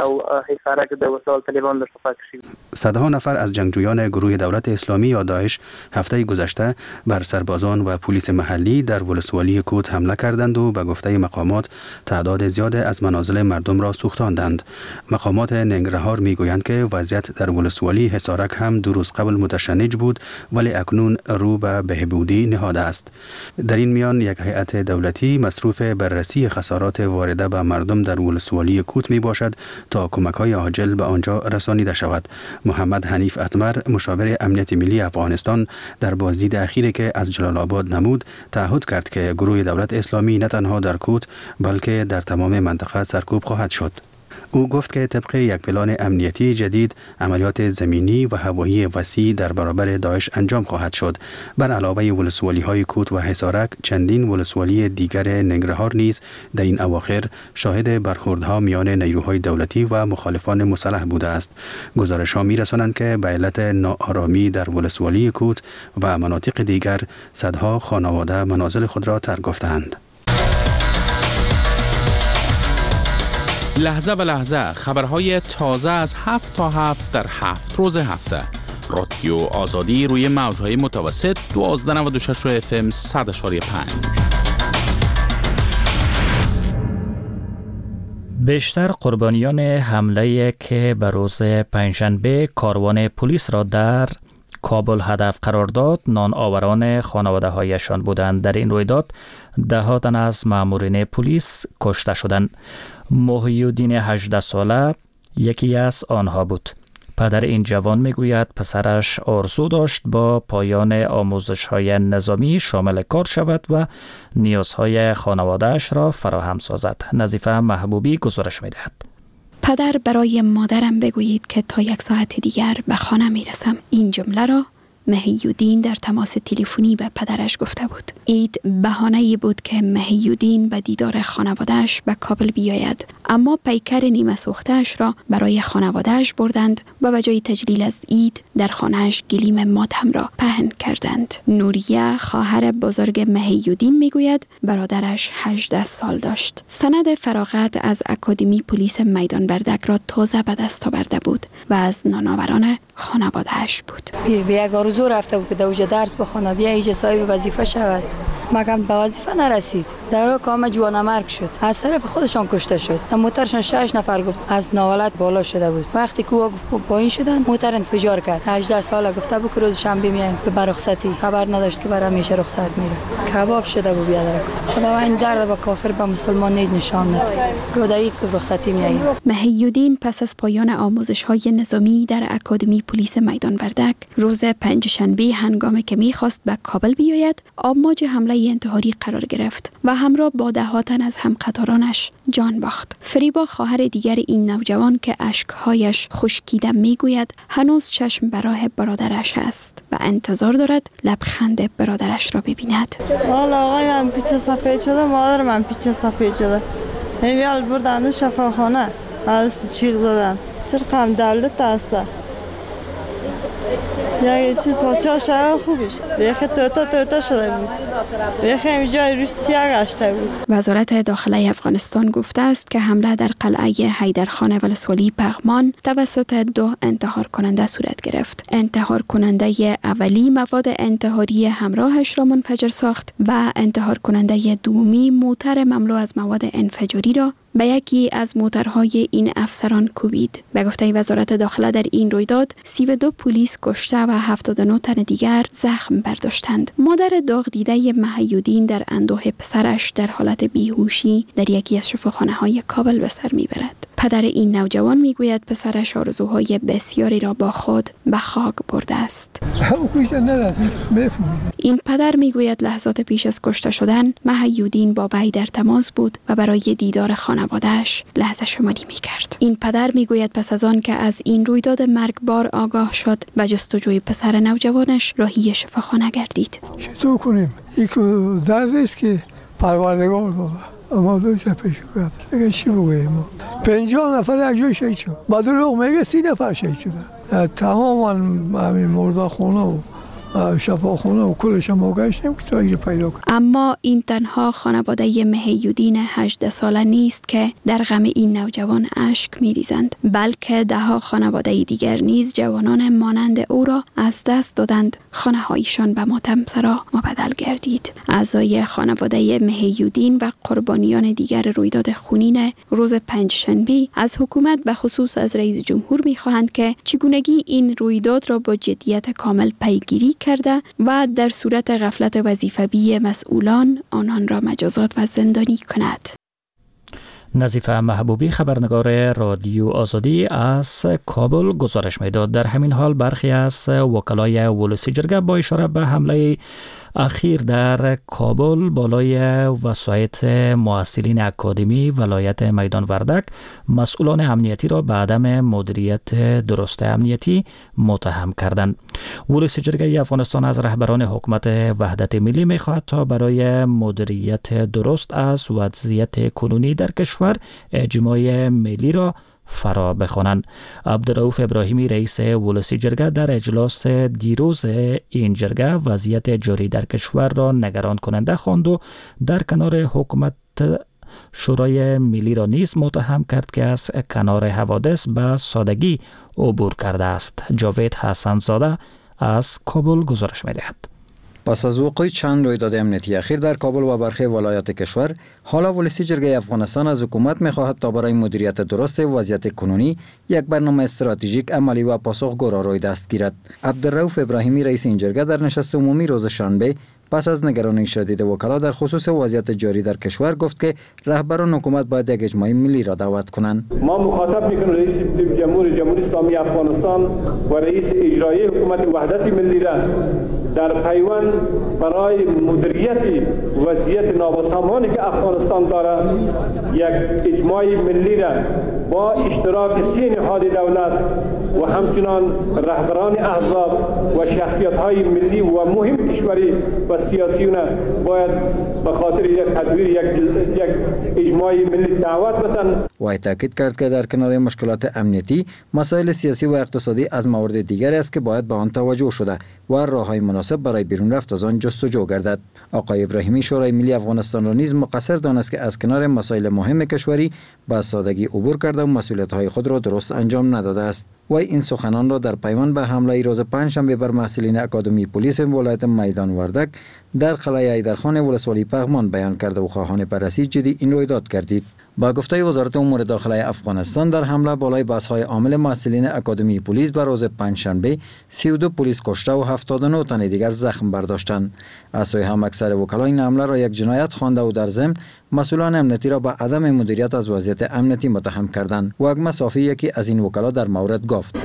Speaker 12: صدها نفر از جنگجویان گروه دولت اسلامی یا داعش هفته گذشته بر سربازان و پلیس محلی در ولسوالی کوت حمله کردند و به گفته مقامات تعداد زیاد از منازل مردم را سوختاندند. مقامات ننگرهار میگویند که وضعیت در ولسوالی حصارک هم دو روز قبل متشنج بود ولی اکنون رو به بهبودی نهاده است. در این میان یک هیئت دولتی مصروف بررسی خسارات وارده به مردم در ولسوالی کوت می باشد تا کمک‌های عاجل به آنجا رسانیده شود. محمد حنیف اتمر مشاور امنیت ملی افغانستان در بازدید اخیری که از جلال آباد نمود تعهد کرد که گروه دولت اسلامی نه تنها در کوت بلکه در تمام منطقه سرکوب خواهد شد. او گفت که طبق یک پلان امنیتی جدید عملیات زمینی و هوایی وسیع در برابر داعش انجام خواهد شد. بر علاوه ولسوالی های کوت و حصارک چندین ولسوالی دیگر ننگرهار نیز در این اواخر شاهد برخوردها میان نیروهای دولتی و مخالفان مسلح بوده است. گزارش‌ها می‌رسانند که به علت ناآرامی در ولسوالی کوت و مناطق دیگر صدها خانواده منازل خود را ترک گفتند.
Speaker 14: لحظه به لحظه خبرهای تازه از هفت تا هفت در هفت روز هفته. رادیو آزادی روی موجهای متوسط دویست و نود و شش اف ام صد و پنج.
Speaker 2: بیشتر قربانیان حمله که به روز پنجشنبه کاروان پلیس را در کابل هدف قرار داد نان آوران خانواده هایشان بودند. در این رویداد ده ها تن از مامورین پلیس کشته شدند. محی الدین هجده ساله یکی از آنها بود. پدر این جوان میگوید پسرش آرزو داشت با پایان آموزش‌های نظامی شامل کار شود و نیازهای خانواده‌اش را فراهم سازد. نظیفه محبوبی گزارش می‌دهد.
Speaker 15: پدر برای مادرم بگویید که تا یک ساعت دیگر به خانه میرسم. این جمله را مهی‌الدین در تماس تلفنی به پدرش گفته بود. عید بهانه‌ای بود که مهی‌الدین به دیدار خانواده‌اش به کابل بیاید، اما پیکر نیمه سوخته‌اش را برای خانواده‌اش بردند و به جای تجلیل از عید در خانه‌اش گلیم ماتم را پهن کردند. نوریه خواهر بزرگ مهی‌الدین میگوید برادرش هجده سال داشت. سند فراغت از اکادمی پلیس میدان وردک را تازه به دست آورده بود و از نانآوران خانواده‌اش بود.
Speaker 16: یک آرزو رفته بود که دوجه درس بخونه، بیا ایجا صاحب وظیفه شود. مگم به وظیفه نرسید. در رو کام جوانمرگ شد. از طرف خودشان کشته شد. در موترشان شش نفر گفت از ناولت بالا شده بود. وقتی که پایین شدن موتر انفجار کرد. هجده ساله گفته بود که روز شنبه میایم به رخصتی. خبر نداشت که برای همیشه رخصت میره. کباب شده بود بیادر. خداوند درد با کافر به مسلمان نیز نشان نده. گودایید که رخصتی میاییم.
Speaker 15: مهی‌الدین پس از پایان آموزش‌های نظامی در اکادمی پلیس میدان وردک روز پنجشنبه هنگامی که می‌خواست به کابل بیاید، آماج حمله انتحاری قرار گرفت و همراه با ده ها تن از همقطارانش جان باخت. فریبا خواهر دیگر این نوجوان که اشک‌هایش خشکیده میگوید هنوز چشم به راه برادرش است و انتظار دارد لبخند برادرش را ببیند.
Speaker 17: والا آقای من پیچ سفید شده، مادر من پیچ سفید شده. همیال بردن شفاخانه از چیغ زدن. چرا دولت هسته؟ یک چیز پاچه شده خوبیش بیخی توتا توتا شده بود، بیخی اینجا روسیه گشته بود.
Speaker 15: وزارت داخله افغانستان گفته است که حمله در قلعه حیدرخان ولسوالی پغمان توسط دو انتحار کننده صورت گرفت. انتحار کننده اولی مواد انتحاری همراهش را منفجر ساخت و انتحار کننده دومی موتر مملو از مواد انفجاری را به یکی از موترهای این افسران کوبید. به گفته وزارت داخله در این رویداد سی و دو پلیس کشته و هفتاد و نه تن دیگر زخم برداشتند. مادر داغ دیده مهی‌الدین در اندوه پسرش در حالت بیهوشی در یکی از شفاخانه‌های کابل به سر میبرد. پدر این نوجوان میگوید پسرش آرزوهای بسیاری را با خود به خاک برده است. این پدر میگوید لحظات پیش از کشته شدن مهی‌الدین با وی در تماس بود و برای دیدار خانواده‌اش لحظه شماری میکرد. این پدر میگوید پس از آن که از این رویداد مرگبار آگاه شد و جستجوی پسر نوجوانش راهی شفاخانه گردید.
Speaker 18: چطور کنیم؟ این درد است که پروردگار داده. اما دو چه پیش کرد. اگه چی بگوییم ما؟ پنجاه نفر یک جای شهید شد. با دروغ میگه سی نفر شهید شدن. تمام همین مرداخانه و شفاخانه و کلش هم آگهشتیم که تایر پیدا کرد.
Speaker 15: اما این تنها خانواده مهی‌الدین هجده ساله نیست که در غم این نوجوان اشک میریزند، بلکه ده ها خانواده دیگر نیز جوانان مانند او را از دست دادند. خانه هایشان به ماتم سرا مبدل گردید. اعضای خانواده مهی‌الدین و قربانیان دیگر رویداد خونین روز پنجشنبه از حکومت به خصوص از رئیس جمهور میخواهند که چگونگی این رویداد را با جدیت کامل پیگیری کرده و در صورت غفلت وظیفه‌بی مسئولان آنان را مجازات و زندانی کند.
Speaker 2: نظیفه محبوبی خبرنگار رادیو آزادی از کابل گزارش میداد. در همین حال برخی از وکلای ولسی جرگه با اشاره به حمله اخیر در کابل بالای وسایط محصلین اکادمی ولایت میدان وردک مسئولان امنیتی را به عدم مدیریت درست امنیتی متهم کردند. ولسی جرگه افغانستان از رهبران حکومت وحدت ملی می‌خواهد تا برای مدیریت درست از وضعیت کنونی در کشور اجماع ملی را فرا بخوانند. عبدالرؤوف ابراهیمی رئیس ولسی جرگه در اجلاس دیروز این جرگه وضعیت جاری در کشور را نگران کننده خواند و در کنار حکومت شورای ملی را نیز متهم کرد که از کنار حوادث به سادگی عبور کرده است. جاوید حسن زاده از کابل گزارش می‌دهد.
Speaker 19: پس از وقوع چند رویداد امنیتی اخیر در کابل و برخی ولایات کشور، حالا ولسی جرگه افغانستان از حکومت می‌خواهد تا برای مدیریت درست وضعیت کنونی یک برنامه استراتژیک عملی و پاسخگو را روی دست گیرد. عبدالرؤوف ابراهیمی رئیس این جرگه در نشست عمومی روز شنبه پس از نگرانی شدید وکلا در خصوص وضعیت جاری در کشور گفت که رهبران حکومت باید یک اجماع ملی را دعوت کنند.
Speaker 20: ما مخاطب میکنیم رئیس جمهور جمهوری اسلامی افغانستان و رئیس اجرایی حکومت وحدت ملی را در پیوند برای مدیریت وضعیت نابسامانی که افغانستان دارد یک اجماع ملی را با اشتراک سه نهاد دولت و همچنان رهبران احزاب و شخصیت‌های ملی و مهم کشوری و سیاسیون باید به خاطر یک تدبیر یک, یک اجماع ملی دعوت بدن.
Speaker 19: و تاکید کرد که در کنار مشکلات امنیتی، مسائل سیاسی و اقتصادی از موارد دیگری است که باید به آن توجه شده و راه‌های مناسب برای بیرون رفت از آن جستجو گردد. آقای ابراهیمی شورای ملی افغانستان را نیز مقصر دانست که از کنار مسائل مهم کشوری با سادگی عبور کرده و مسئولیت‌های خود را درست انجام نداده است. و این سخنان را در پیوند به حمله روز پنجشنبه بر محصلین اکادمی پلیس ولایت میدان وردک در قلعه حیدرخان ولسوالی پغمان بیان کرده و خواهان بررسی جدی این رویداد کردید. با گفته وزارت امور داخلی افغانستان، در حمله بالای بس‌های عامل محصلین اکادمی پلیس بر روز پنجشنبه سی و دو پلیس کشته و هفتاد و نه تن دیگر زخم برداشتند. از سوی هم اکثر وکلا این حمله را یک جنایت خوانده و در ضمن مسئولان امنیتی را به عدم مدیریت از وضعیت امنیتی متهم کردند. واگما صافی یکی از این وکلا در مورد گفت: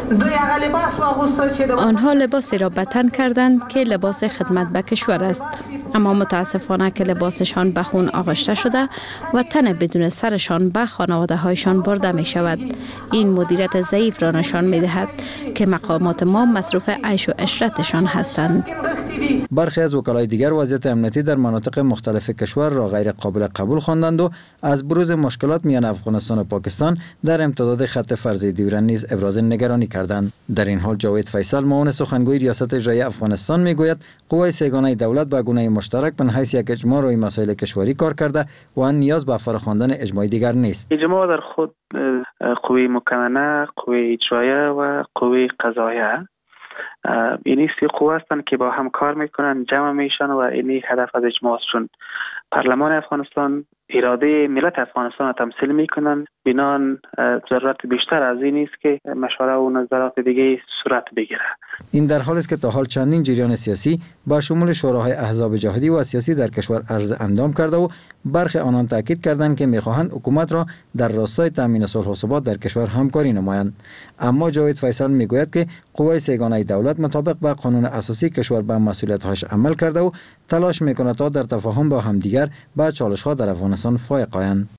Speaker 15: آنها لباسی را به تن کردند که لباس خدمت به کشور است، اما متاسفانه که لباسشان به خون آغشته شده و تن بدون سرشان به خانواده هایشان برده می شود. این مدیریت ضعیف را نشان می دهد که مقامات ما مصروف عیش و عشرتشان هستند.
Speaker 19: برخی از وکلای دیگر وضعیت امنیتی در مناطق مختلف کشور را غیر قابل قبول خواندند و از بروز مشکلات میان افغانستان و پاکستان در امتداد خط فرضی دیورن نیز ابراز نگرانی کردند. در این حال جاوید فیصل، معاون سخنگوی ریاست اجرایی افغانستان، میگوید قوای سه‌گانه دولت به گونه مشترک به حیث یک اجماع روی مسائل کشوری کار کرده و آن نیاز به فراخواندن اجماع دیگر نیست.
Speaker 11: اجماع در خود قوی مکننه، قوی اجرایه و قوی قضاییه این سه قوه هستند که با هم کار میکنن، جمع میشن و این هدف از اجماع است. چون پارلمان افغانستان اراده ملت افغانستان را تمثیل میکنن، بنان ضرورت بیشتر از این است که مشوره و نظرات دیگه صورت بگیره.
Speaker 19: این در حالی است که تا حال چندین جریان سیاسی با شمول شوراهای احزاب جهادی و سیاسی در کشور عرض اندام کرده و برخی آنان تاکید کردند که میخواهند حکومت را در راستای تامین صلح و ثبات در کشور همکاری نمایند. اما جاوید فیصل میگوید که قوای سه‌گانه دولت مطابق با قانون اساسی کشور به مسئولیت‌هاش عمل کرده و تلاش میکند تا در تفاهم با همدیگر با چالش‌ها در افغانستان فائق آیند.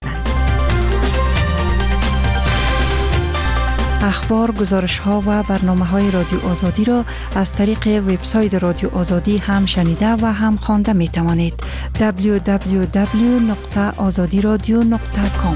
Speaker 21: اخبار، گزارش‌ها و برنامه‌های رادیو آزادی را از طریق وبسایت رادیو آزادی هم شنیده و هم خوانده می‌توانید. دبلیو دبلیو دبلیو نقطه آزادی رادیو نقطه کام.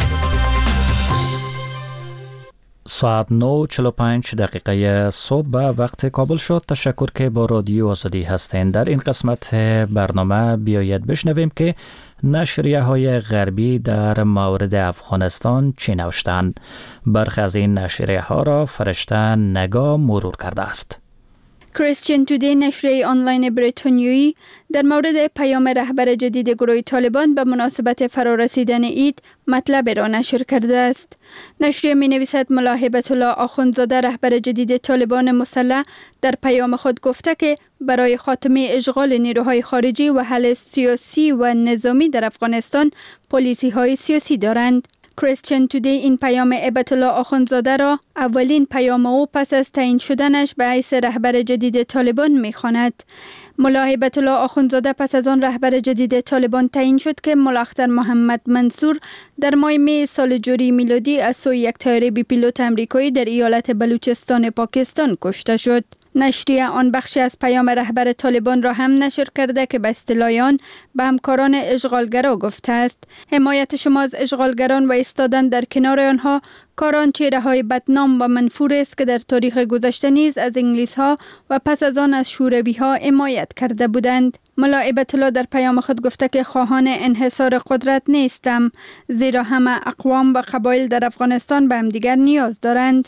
Speaker 2: ساعت نه و چهل و پنج دقیقه صبح به وقت کابل شد. تشکر که با رادیو آزادی هستند. در این قسمت برنامه بیایید بشنویم که نشریه های غربی در مورد افغانستان چی نوشتند. برخی از این نشریه ها را فرشته نگاه مرور کرده است.
Speaker 22: کریستین تودی، نشریه آنلاین بریتانیایی، در مورد پیام رهبر جدید گروه طالبان به مناسبت فرارسیدن عید مطلب را نشر کرده است. نشریه می نویسد ملا هیبت الله آخوندزاده، رهبر جدید طالبان مسلح، در پیام خود گفته که برای خاتمه اشغال نیروهای خارجی و حل سیاسی و نظامی در افغانستان پالیسی های سیاسی دارند. کریستین تودی این پیام هیبت الله آخوندزاده را اولین پیام او پس از تعیین شدنش به حیث رهبر جدید طالبان می‌خواند. ملا هیبت الله آخوندزاده پس از آن رهبر جدید طالبان تعیین شد که ملا اختر محمد منصور در ماه می سال جاری میلادی از سوی یک طیاره بی پیلوت امریکایی در ایالت بلوچستان پاکستان کشته شد. نشریه آن بخشی از پیام رهبر طالبان را هم نشر کرده که به اصطلاح آن به همکاران اشغالگرا گفته است: حمایت شما از اشغالگران و ایستادن در کنار آنها کاران چهره‌های بدنام و منفور است که در تاریخ گذشته نیز از انگلیس‌ها و پس از آن از شوروی‌ها حمایت کرده بودند. ملا هیبت الله در پیام خود گفته که خواهان انحصار قدرت نیستم، زیرا همه اقوام و قبایل در افغانستان به همدیگر نیاز دارند.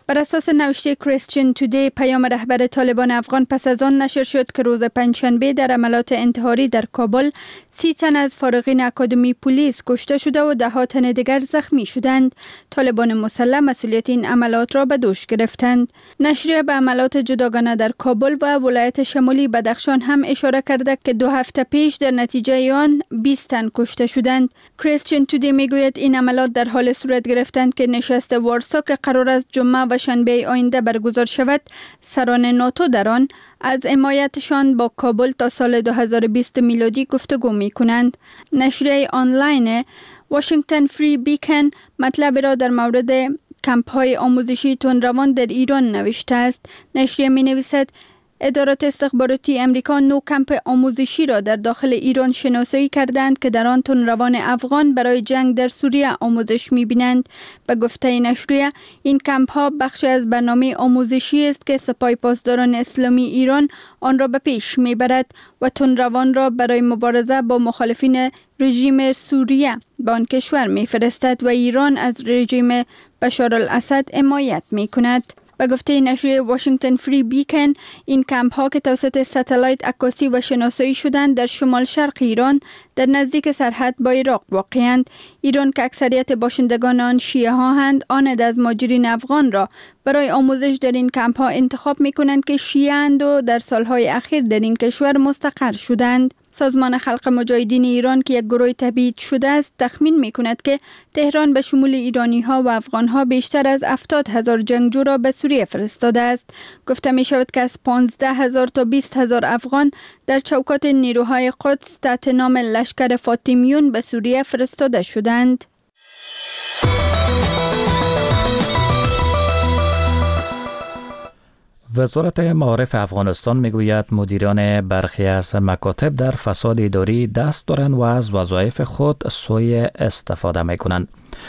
Speaker 22: بر اساس نوشته کریستین تودی، پیام رهبر طالبان افغان پس از آن نشر شد که روز پنجشنبه در عملیات انتحاری در کابل سی تن از فارغین اکادمی پلیس کشته شده و ده ها تن دیگر زخمی شدند. طالبان مسلح مسئولیت این عملیات را به دوش گرفتند. نشریه به عملیات جداگانه در کابل و ولایت شمالی بدخشان هم اشاره کرده که دو هفته پیش در نتیجه آن بیست تن کشته شدند. کریستین تودی میگوید این عملیات در حال صورت گرفتند که نشست وارسا که قرار است جمعه و شنبه آینده برگزار شود، سران ناتو در آن از حمایتشان با کابل تا سال دو هزار و بیست میلادی گفتگو می کنند. نشریه آنلاین واشنگتن فری بیکن مطلب را در مورد کمپ های آموزشی تندروان در ایران نوشته است. نشریه می نویسد ادارات استخباراتی امریکا نو کمپ آموزشی را در داخل ایران شناسایی کردند که در آن تندروان افغان برای جنگ در سوریه آموزش می‌بینند. به گفته نشریه این کمپ ها بخشی از برنامه آموزشی است که سپاه پاسداران اسلامی ایران آن را به پیش میبرد و تندروان را برای مبارزه با مخالفین رژیم سوریه به آن کشور میفرستد و ایران از رژیم بشار الاسد حمایت میکند. به گفته نشریه واشنگتن فری بیکن، این کمپ ها که توسط ستلایت عکاسی و شناسایی شدند در شمال شرق ایران در نزدیک سرحد با عراق واقعند. ایران که اکثریت باشندگان آن شیعه ها هند، آن از مهاجرین افغان را برای آموزش در این کمپ ها انتخاب می کنند که شیعه اند و در سالهای اخیر در این کشور مستقر شدند. سازمان خلق مجاهدین ایران که یک گروه تبعید شده است تخمین می کند که تهران به شمول ایرانی ها و افغان ها بیشتر از هفتاد هزار جنگجو را به سوریه فرستاده است. گفته می شود که از پانزده هزار تا بیست هزار افغان در چوکات نیروهای قدس تحت نام لشکر فاطمیون به سوریه فرستاده شدند.
Speaker 2: وزارت معارف افغانستان میگوید مدیران برخی از مکاتب در فساد اداری دست دارند و از وظایف خود سوء استفاده میکنند.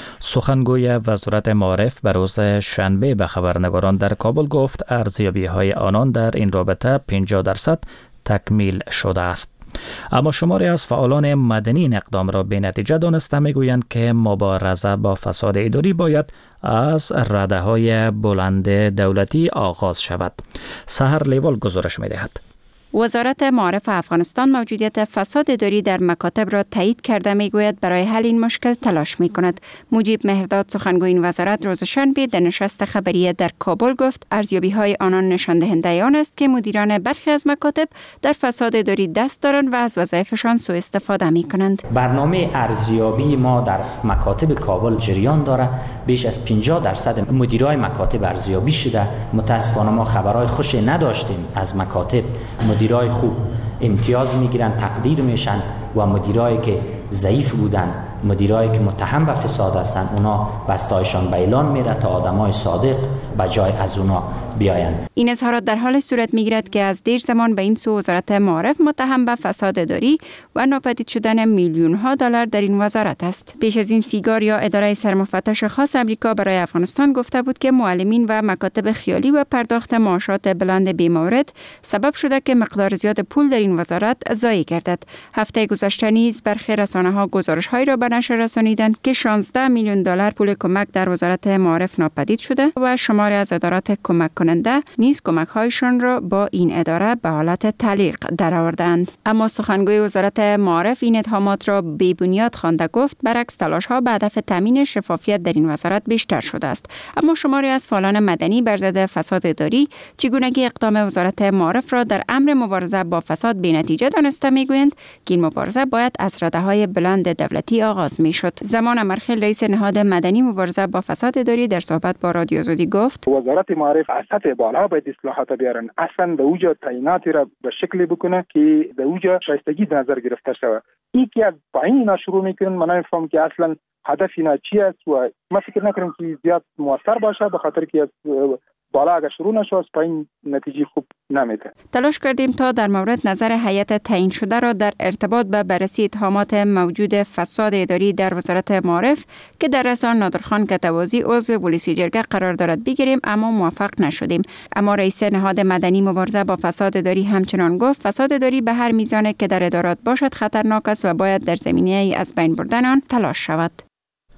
Speaker 2: سخنگوی وزارت معارف به روز شنبه به خبرنگاران در کابل گفت ارزیابی های آنان در این رابطه پنجاه درصد تکمیل شده است. اما شماری از فعالان مدنی این اقدام را به نتیجه دانسته میگویند که مبارزه با فساد اداری باید از رده‌های بلند دولتی آغاز شود. سحر لیوال گزارش می‌دهد.
Speaker 10: وزارت معارف افغانستان موجودیت فساد اداری در مکاتب را تایید کرده میگوید برای حل این مشکل تلاش میکند. مجیب مهرداد سخنگوی این وزارت روز شنبه در نشست خبری در کابل گفت ارزیابی های آنان نشان دهنده آن است که مدیران برخی از مکاتب در فساد اداری دست دارند و از وظایفشان سوء استفاده میکنند.
Speaker 4: برنامه ارزیابی ما در مکاتب کابل جریان داره. بیش از پنجاه درصد مدیرای مکاتب ارزیابی شده. متاسفانه ما خبرهای خوشی نداشتیم از مکاتب. مدیرای خوب امتیاز میگیرن، تقدیر میشن و مدیرایی که ضعیف بودن، مدیرایی که متهم به فساد هستن، اونا بستایشان به اعلان میره تا آدمای صادق به جای از اونا بیاین.
Speaker 10: این اظهارات در حال صورت میگیرد که از دیر زمان به این سو وزارت معارف متهم به فساد اداری و ناپدید شدن میلیون ها دلار در این وزارت است. پیش از این سیگار یا اداره سرمفتش خاص امریکا برای افغانستان گفته بود که معلمین و مکاتب خیالی و پرداخت معاشات بلند بی‌مورد سبب شده که مقدار زیاد پول در این وزارت ضایع گردد. هفته گذشته نیز برخی رسانه‌ها گزارش‌هایی را به نشر رسانیدند که شانزده میلیون دلار پول کمک در وزارت معارف ناپدید شده و شماری از ادارات کمک کننده نیز کمک‌هایشان را با این اداره به حالت تعلیق درآوردند. اما سخنگوی وزارت معارف این اتهامات را بی بنیاد خوانده گفت برعکس تلاش‌ها به هدف تامین شفافیت در این وزارت بیشتر شده است. اما شماری از فعالان مدنی بر ضد فساد اداری چگونگی اقدام وزارت معارف را در امر مبارزه با فساد بی‌نتیجه دانسته می‌گویند که این مبارزه باید از رده‌های بلند دولتی آغاز می‌شد. زمان امرخیل رئیس نهاد مدنی مبارزه با فساد اداری در صحبت با رادیو آزادی گفت
Speaker 5: وزارت معارف از سطح بالا باید اصلاحات بیارن، اصلا به اوجا تعییناتی را به شکلی بکنه که به اوجا شایستگی در نظر گرفته شود. یکی از پایین اینا شروع میکنن، من نمیفهم که اصلا هدف اینا چی است و ما فکر نکنم که زیاد موثر باشه، به خاطر که از بالا اگر شروع نشه از پایین نتیجه خوب نمیده.
Speaker 10: تلاش کردیم تا در مورد نظر هیئت تعیین شده را در ارتباط به بررسی اتهامات موجود فساد اداری در وزارت معارف که در رسان نادرخان کتوازی عضو پلیسی جرگه قرار دارد بگیریم، اما موفق نشدیم. اما رئیس نهاد مدنی مبارزه با فساد اداری همچنان گفت فساد اداری به هر میزان که در ادارات باشد خطرناک است و باید در زمینه از بین بردن آن تلاش شود.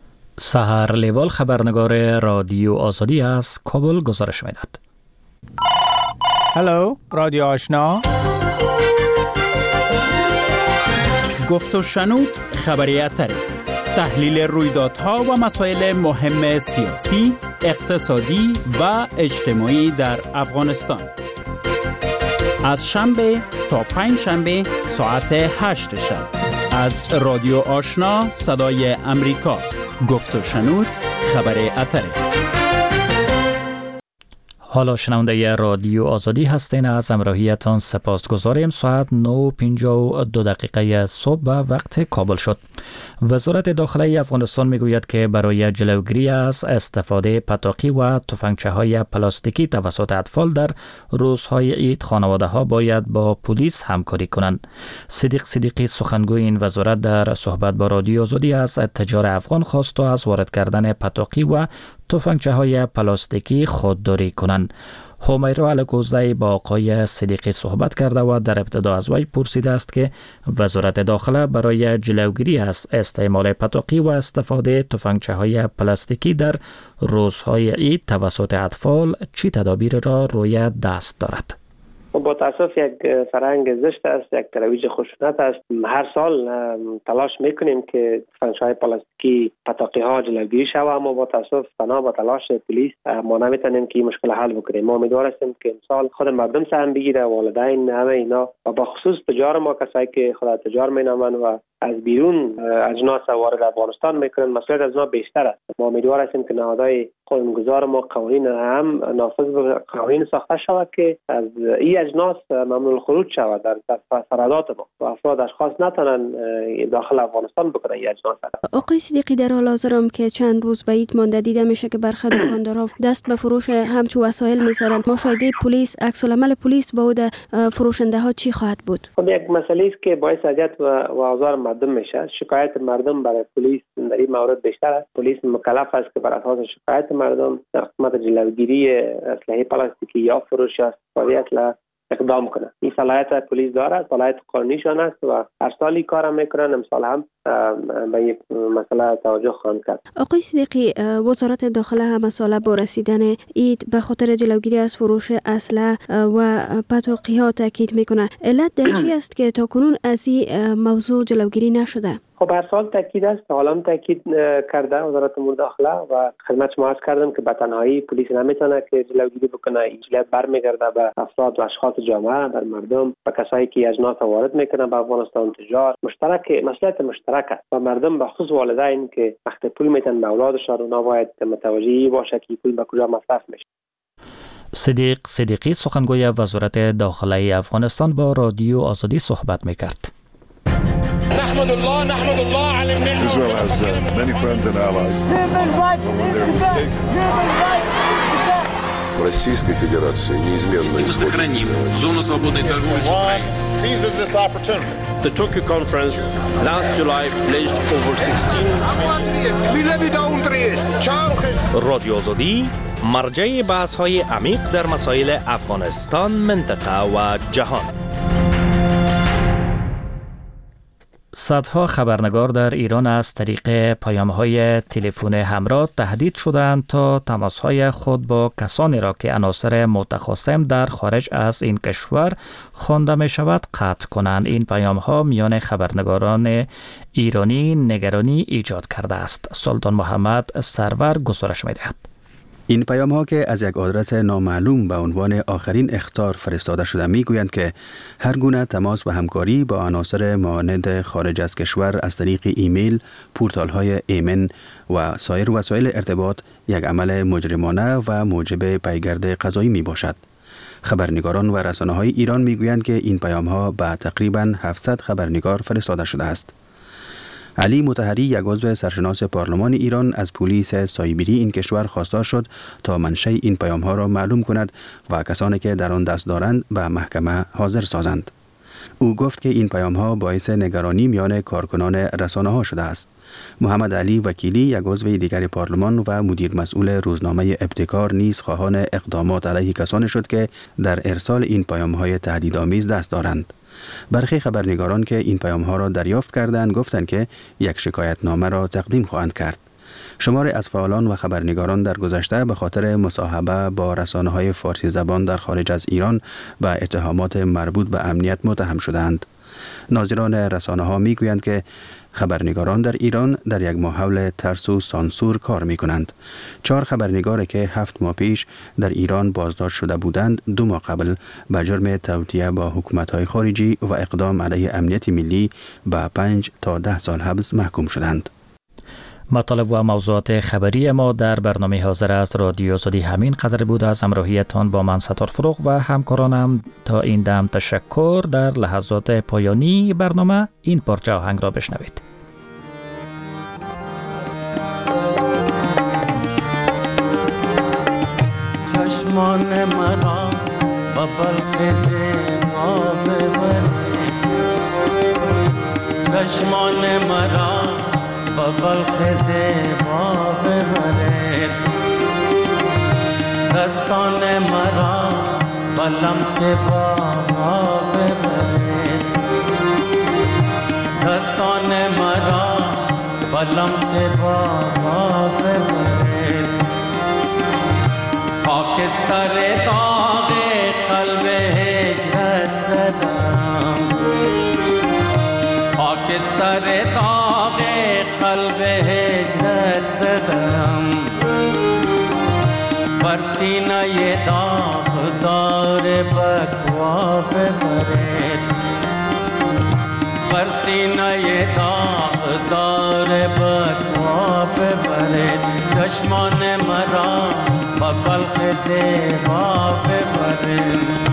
Speaker 2: سحر لیوال خبرنگار رادیو آزادی از کابل گزارش میداد.
Speaker 6: هلو رادیو آشنا، گفت و شنود خبریاتره، تحلیل رویدادها و مسائل مهم سیاسی، اقتصادی و اجتماعی در افغانستان. از شنبه تا پنج شنبه ساعت هشت شب از رادیو آشنا صدای امریکا. گفت و شنود خبر اتره.
Speaker 2: حالا شنونده رادیو آزادی هستین، از امراهیتان سپاسگزاریم. ساعت نه و پنجاه و دو دقیقه صبح و وقت کابل شد. وزارت داخلی افغانستان میگوید که برای جلوگیری از استفاده پتاقی و تفنگچه های پلاستیکی توسط اطفال در روزهای عید، خانواده ها باید با پلیس همکاری کنند. صدیق صدیقی سخنگوی این وزارت در صحبت با رادیو آزادی از تجار افغان خواست تا از وارد کردن پتاقی و تفنگچه های پلاستیکی خودداری کنند. همیرا الگوزی با آقای صدیقی صحبت کرده و در ابتدا از وی پرسیده است که وزارت داخله برای جلوگیری از استعمال پتاقی و استفاده تفنگچه های پلاستیکی در روزهای عید توسط اطفال چی تدابیر را روی دست دارد؟
Speaker 7: با تاسف یک فرهنگ زشت است، یک ترویج خشونت است. هر سال تلاش میکنیم که تفنگچه‌های پلاستیکی، پتاقی ها جلوگیری شود، اما با تاسف بنا به تلاش پلیس ما نمیتونیم که این مشکل حل بکنیم. ما امیدوار هستیم که امسال خود مردم سهم بگیره، والدین، همه اینا، و با خصوص تجار ما، کسایی که خود تجار مینامند و از بیرون اجناس وارد افغانستان میکنن، مسئولیت از ما بیشتر است. ما امیدوار هستیم که نهادهای قانونگذار ما قوانین هم نافذ به قوانین ساخته شود که از این اجناس ممنوع الخروج شود در سرحدات ما و افراد اشخاص نتونن داخل افغانستان بکنن این اجناس.
Speaker 23: آقای صدیقی، در حال حاضر هم که چند روز به عید مانده دیده میشه که برخی دکاندارها دست به فروش همچو وسایل میذارن. مشاهده پلیس، عکس العمل پلیس با اود فروشنده ها چی خواهد بود؟
Speaker 7: خب یک مسئله است که باعث اذیت و آزار مردم میشه. شکایت مردم برای پلیس در این مورد بیشتر است. پلیس مکلف است که بر اساس شکایت مردم در قسمت جلوگیری اسلحه پلاستیکی یا فروش یا استفاده اسلحه اقدام کنه. این صلاحیت پلیس داره، صلاحیت قانونیشان است و هر سال این کار میکنن. امسال هم به این مسئله توجه خواهند کرد.
Speaker 23: آقای صدیقی، وزارت داخله هم مسئله با رسیدن عید به خاطر جلوگیری از فروش اسلحه و پتاقی ها تاکید میکنه. علت در چی است که تاکنون از این موضوع جلوگیری نشده؟
Speaker 7: خب هر سال تاکید است، حالا هم تاکید کرده وزارت امور داخله و خدمت شما عرض کردم که به تنهایی پلیس نمیتونه که جلوگیری بکنه. این جلوگیری برمیگرده به افراد و اشخاص جامعه، در مردم، به کسایی که اجناس وارد میکنن به افغانستان، تجار. مشترک مسئله مشترک است و مردم به خصوص والدین که وقت پول میتن به اولادشان، اونا باید متوجه باشه که پول به کجا مصرف میشه.
Speaker 2: صدیق صدیقی سخنگوی وزارت داخلی افغانستان با رادیو آزادی صحبت میکرد.
Speaker 24: نحمد الله نحمد الله على النعمة. Israel has uh, many friends and allies. When they're mistaken. Российской Федерации неизменно исходит.
Speaker 25: Зону свободной торговли с Украиной.
Speaker 24: Seizes this opportunity. The Tokyo conference last July pledged over sixteen.
Speaker 26: رادیو آزادی مرجع بحث‌های عمیق در مسائل افغانستان، منطقه و جهان.
Speaker 2: صدها خبرنگار در ایران از طریق پیام‌های تلفن همراه تهدید شدند تا تماس‌های خود با کسانی را که عناصر متخاصم در خارج از این کشور خوانده می‌شود قطع کنند. این پیام‌ها میان خبرنگاران ایرانی نگرانی ایجاد کرده است. سلطان محمد سرور گزارش می‌دهد.
Speaker 12: این پیام ها که از یک آدرس نامعلوم به عنوان آخرین اخطار فرستاده شده می گویند که هر گونه تماس و همکاری با عناصر مانند خارج از کشور از طریق ایمیل، پورتال های ایمن و سایر وسایل ارتباط یک عمل مجرمانه و موجب پیگرد قضایی می باشد. خبرنگاران و رسانه های ایران می گویند که این پیام ها به تقریباً هفتصد خبرنگار فرستاده شده است. علی مطهری، یک عضو سرشناس پارلمان ایران، از پلیس سایبری این کشور خواستار شد تا منشأ این پیام ها را معلوم کند و کسانی که در آن دست دارند به محکمه حاضر سازند. او گفت که این پیام ها باعث نگرانی میان کارکنان رسانه ها شده است. محمد علی وکیلی، یک عضو دیگر پارلمان و مدیر مسئول روزنامه ابتکار، نیز خواهان اقدامات علیه کسانی شد که در ارسال این پیام های تهدیدآمیز دست دارند. برخی خبرنگاران که این پیام ها را دریافت کردند گفتند که یک شکایت نامه را تقدیم خواهند کرد. شماری از فعالان و خبرنگاران در گذشته به خاطر مصاحبه با رسانه‌های فارسی زبان در خارج از ایران و اتهامات مربوط به امنیت متهم شدند. ناظران رسانه‌ها می‌گویند که خبرنگاران در ایران در یک ماحول ترس و سانسور کار می‌کنند. چهار خبرنگاری که هفت ماه پیش در ایران بازداشت شده بودند، دو ماه قبل به جرم توطئه با حکومت‌های خارجی و اقدام علیه امنیت ملی به پنج تا ده سال حبس محکوم شدند.
Speaker 2: مطالب و موضوعات خبری ما در برنامه حاضر از رادیو آزادی همین قدر بود. از همراهیتان با من ستار فروغ و همکارانم تا این دم تشکر. در لحظات پایانی برنامه این پارچه آهنگ را بشنوید.
Speaker 1: چشمان مرا با بلخز ما ببر، چشمان مرا با بلخز ما ببرد، دستان مرا با لمس با ما ببرد، دستان مرا با لمس با ما ببرد. خاکستر داغ قلب هجرت زدم، خاکستر داغ قلب هجرت زدم، بر سینه داغدار بکوا ببرد، بر سینه داغدار بکوا ببرد. چشمان مرا با بلخز ما ببرد.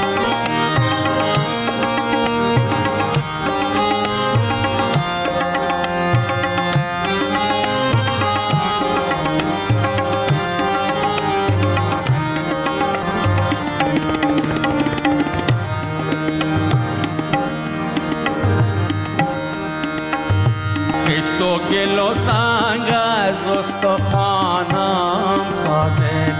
Speaker 1: خشت و گل و سنگ از استخوانم سازد،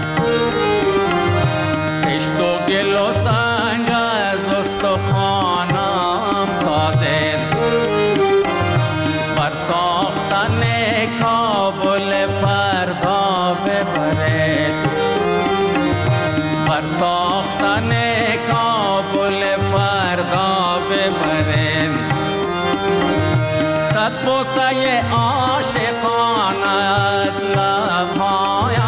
Speaker 1: خشت و گل و سنگ از استخوانم سازد، بر ساختن کابل فردا ببرد، بر ساختن کابل فردا ببرد. صد بوسه عاشقان از لبهایم،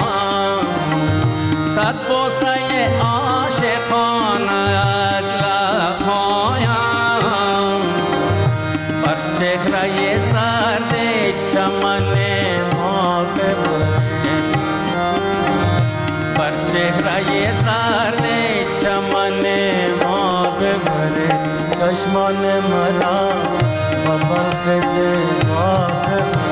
Speaker 1: صد بوسه عاشقان از لبهایم، بر چهره زرد چمن ما ببرد، بر چهره زرد چمن ما ببرد. چشمان مرا با بلخز ما ببرد.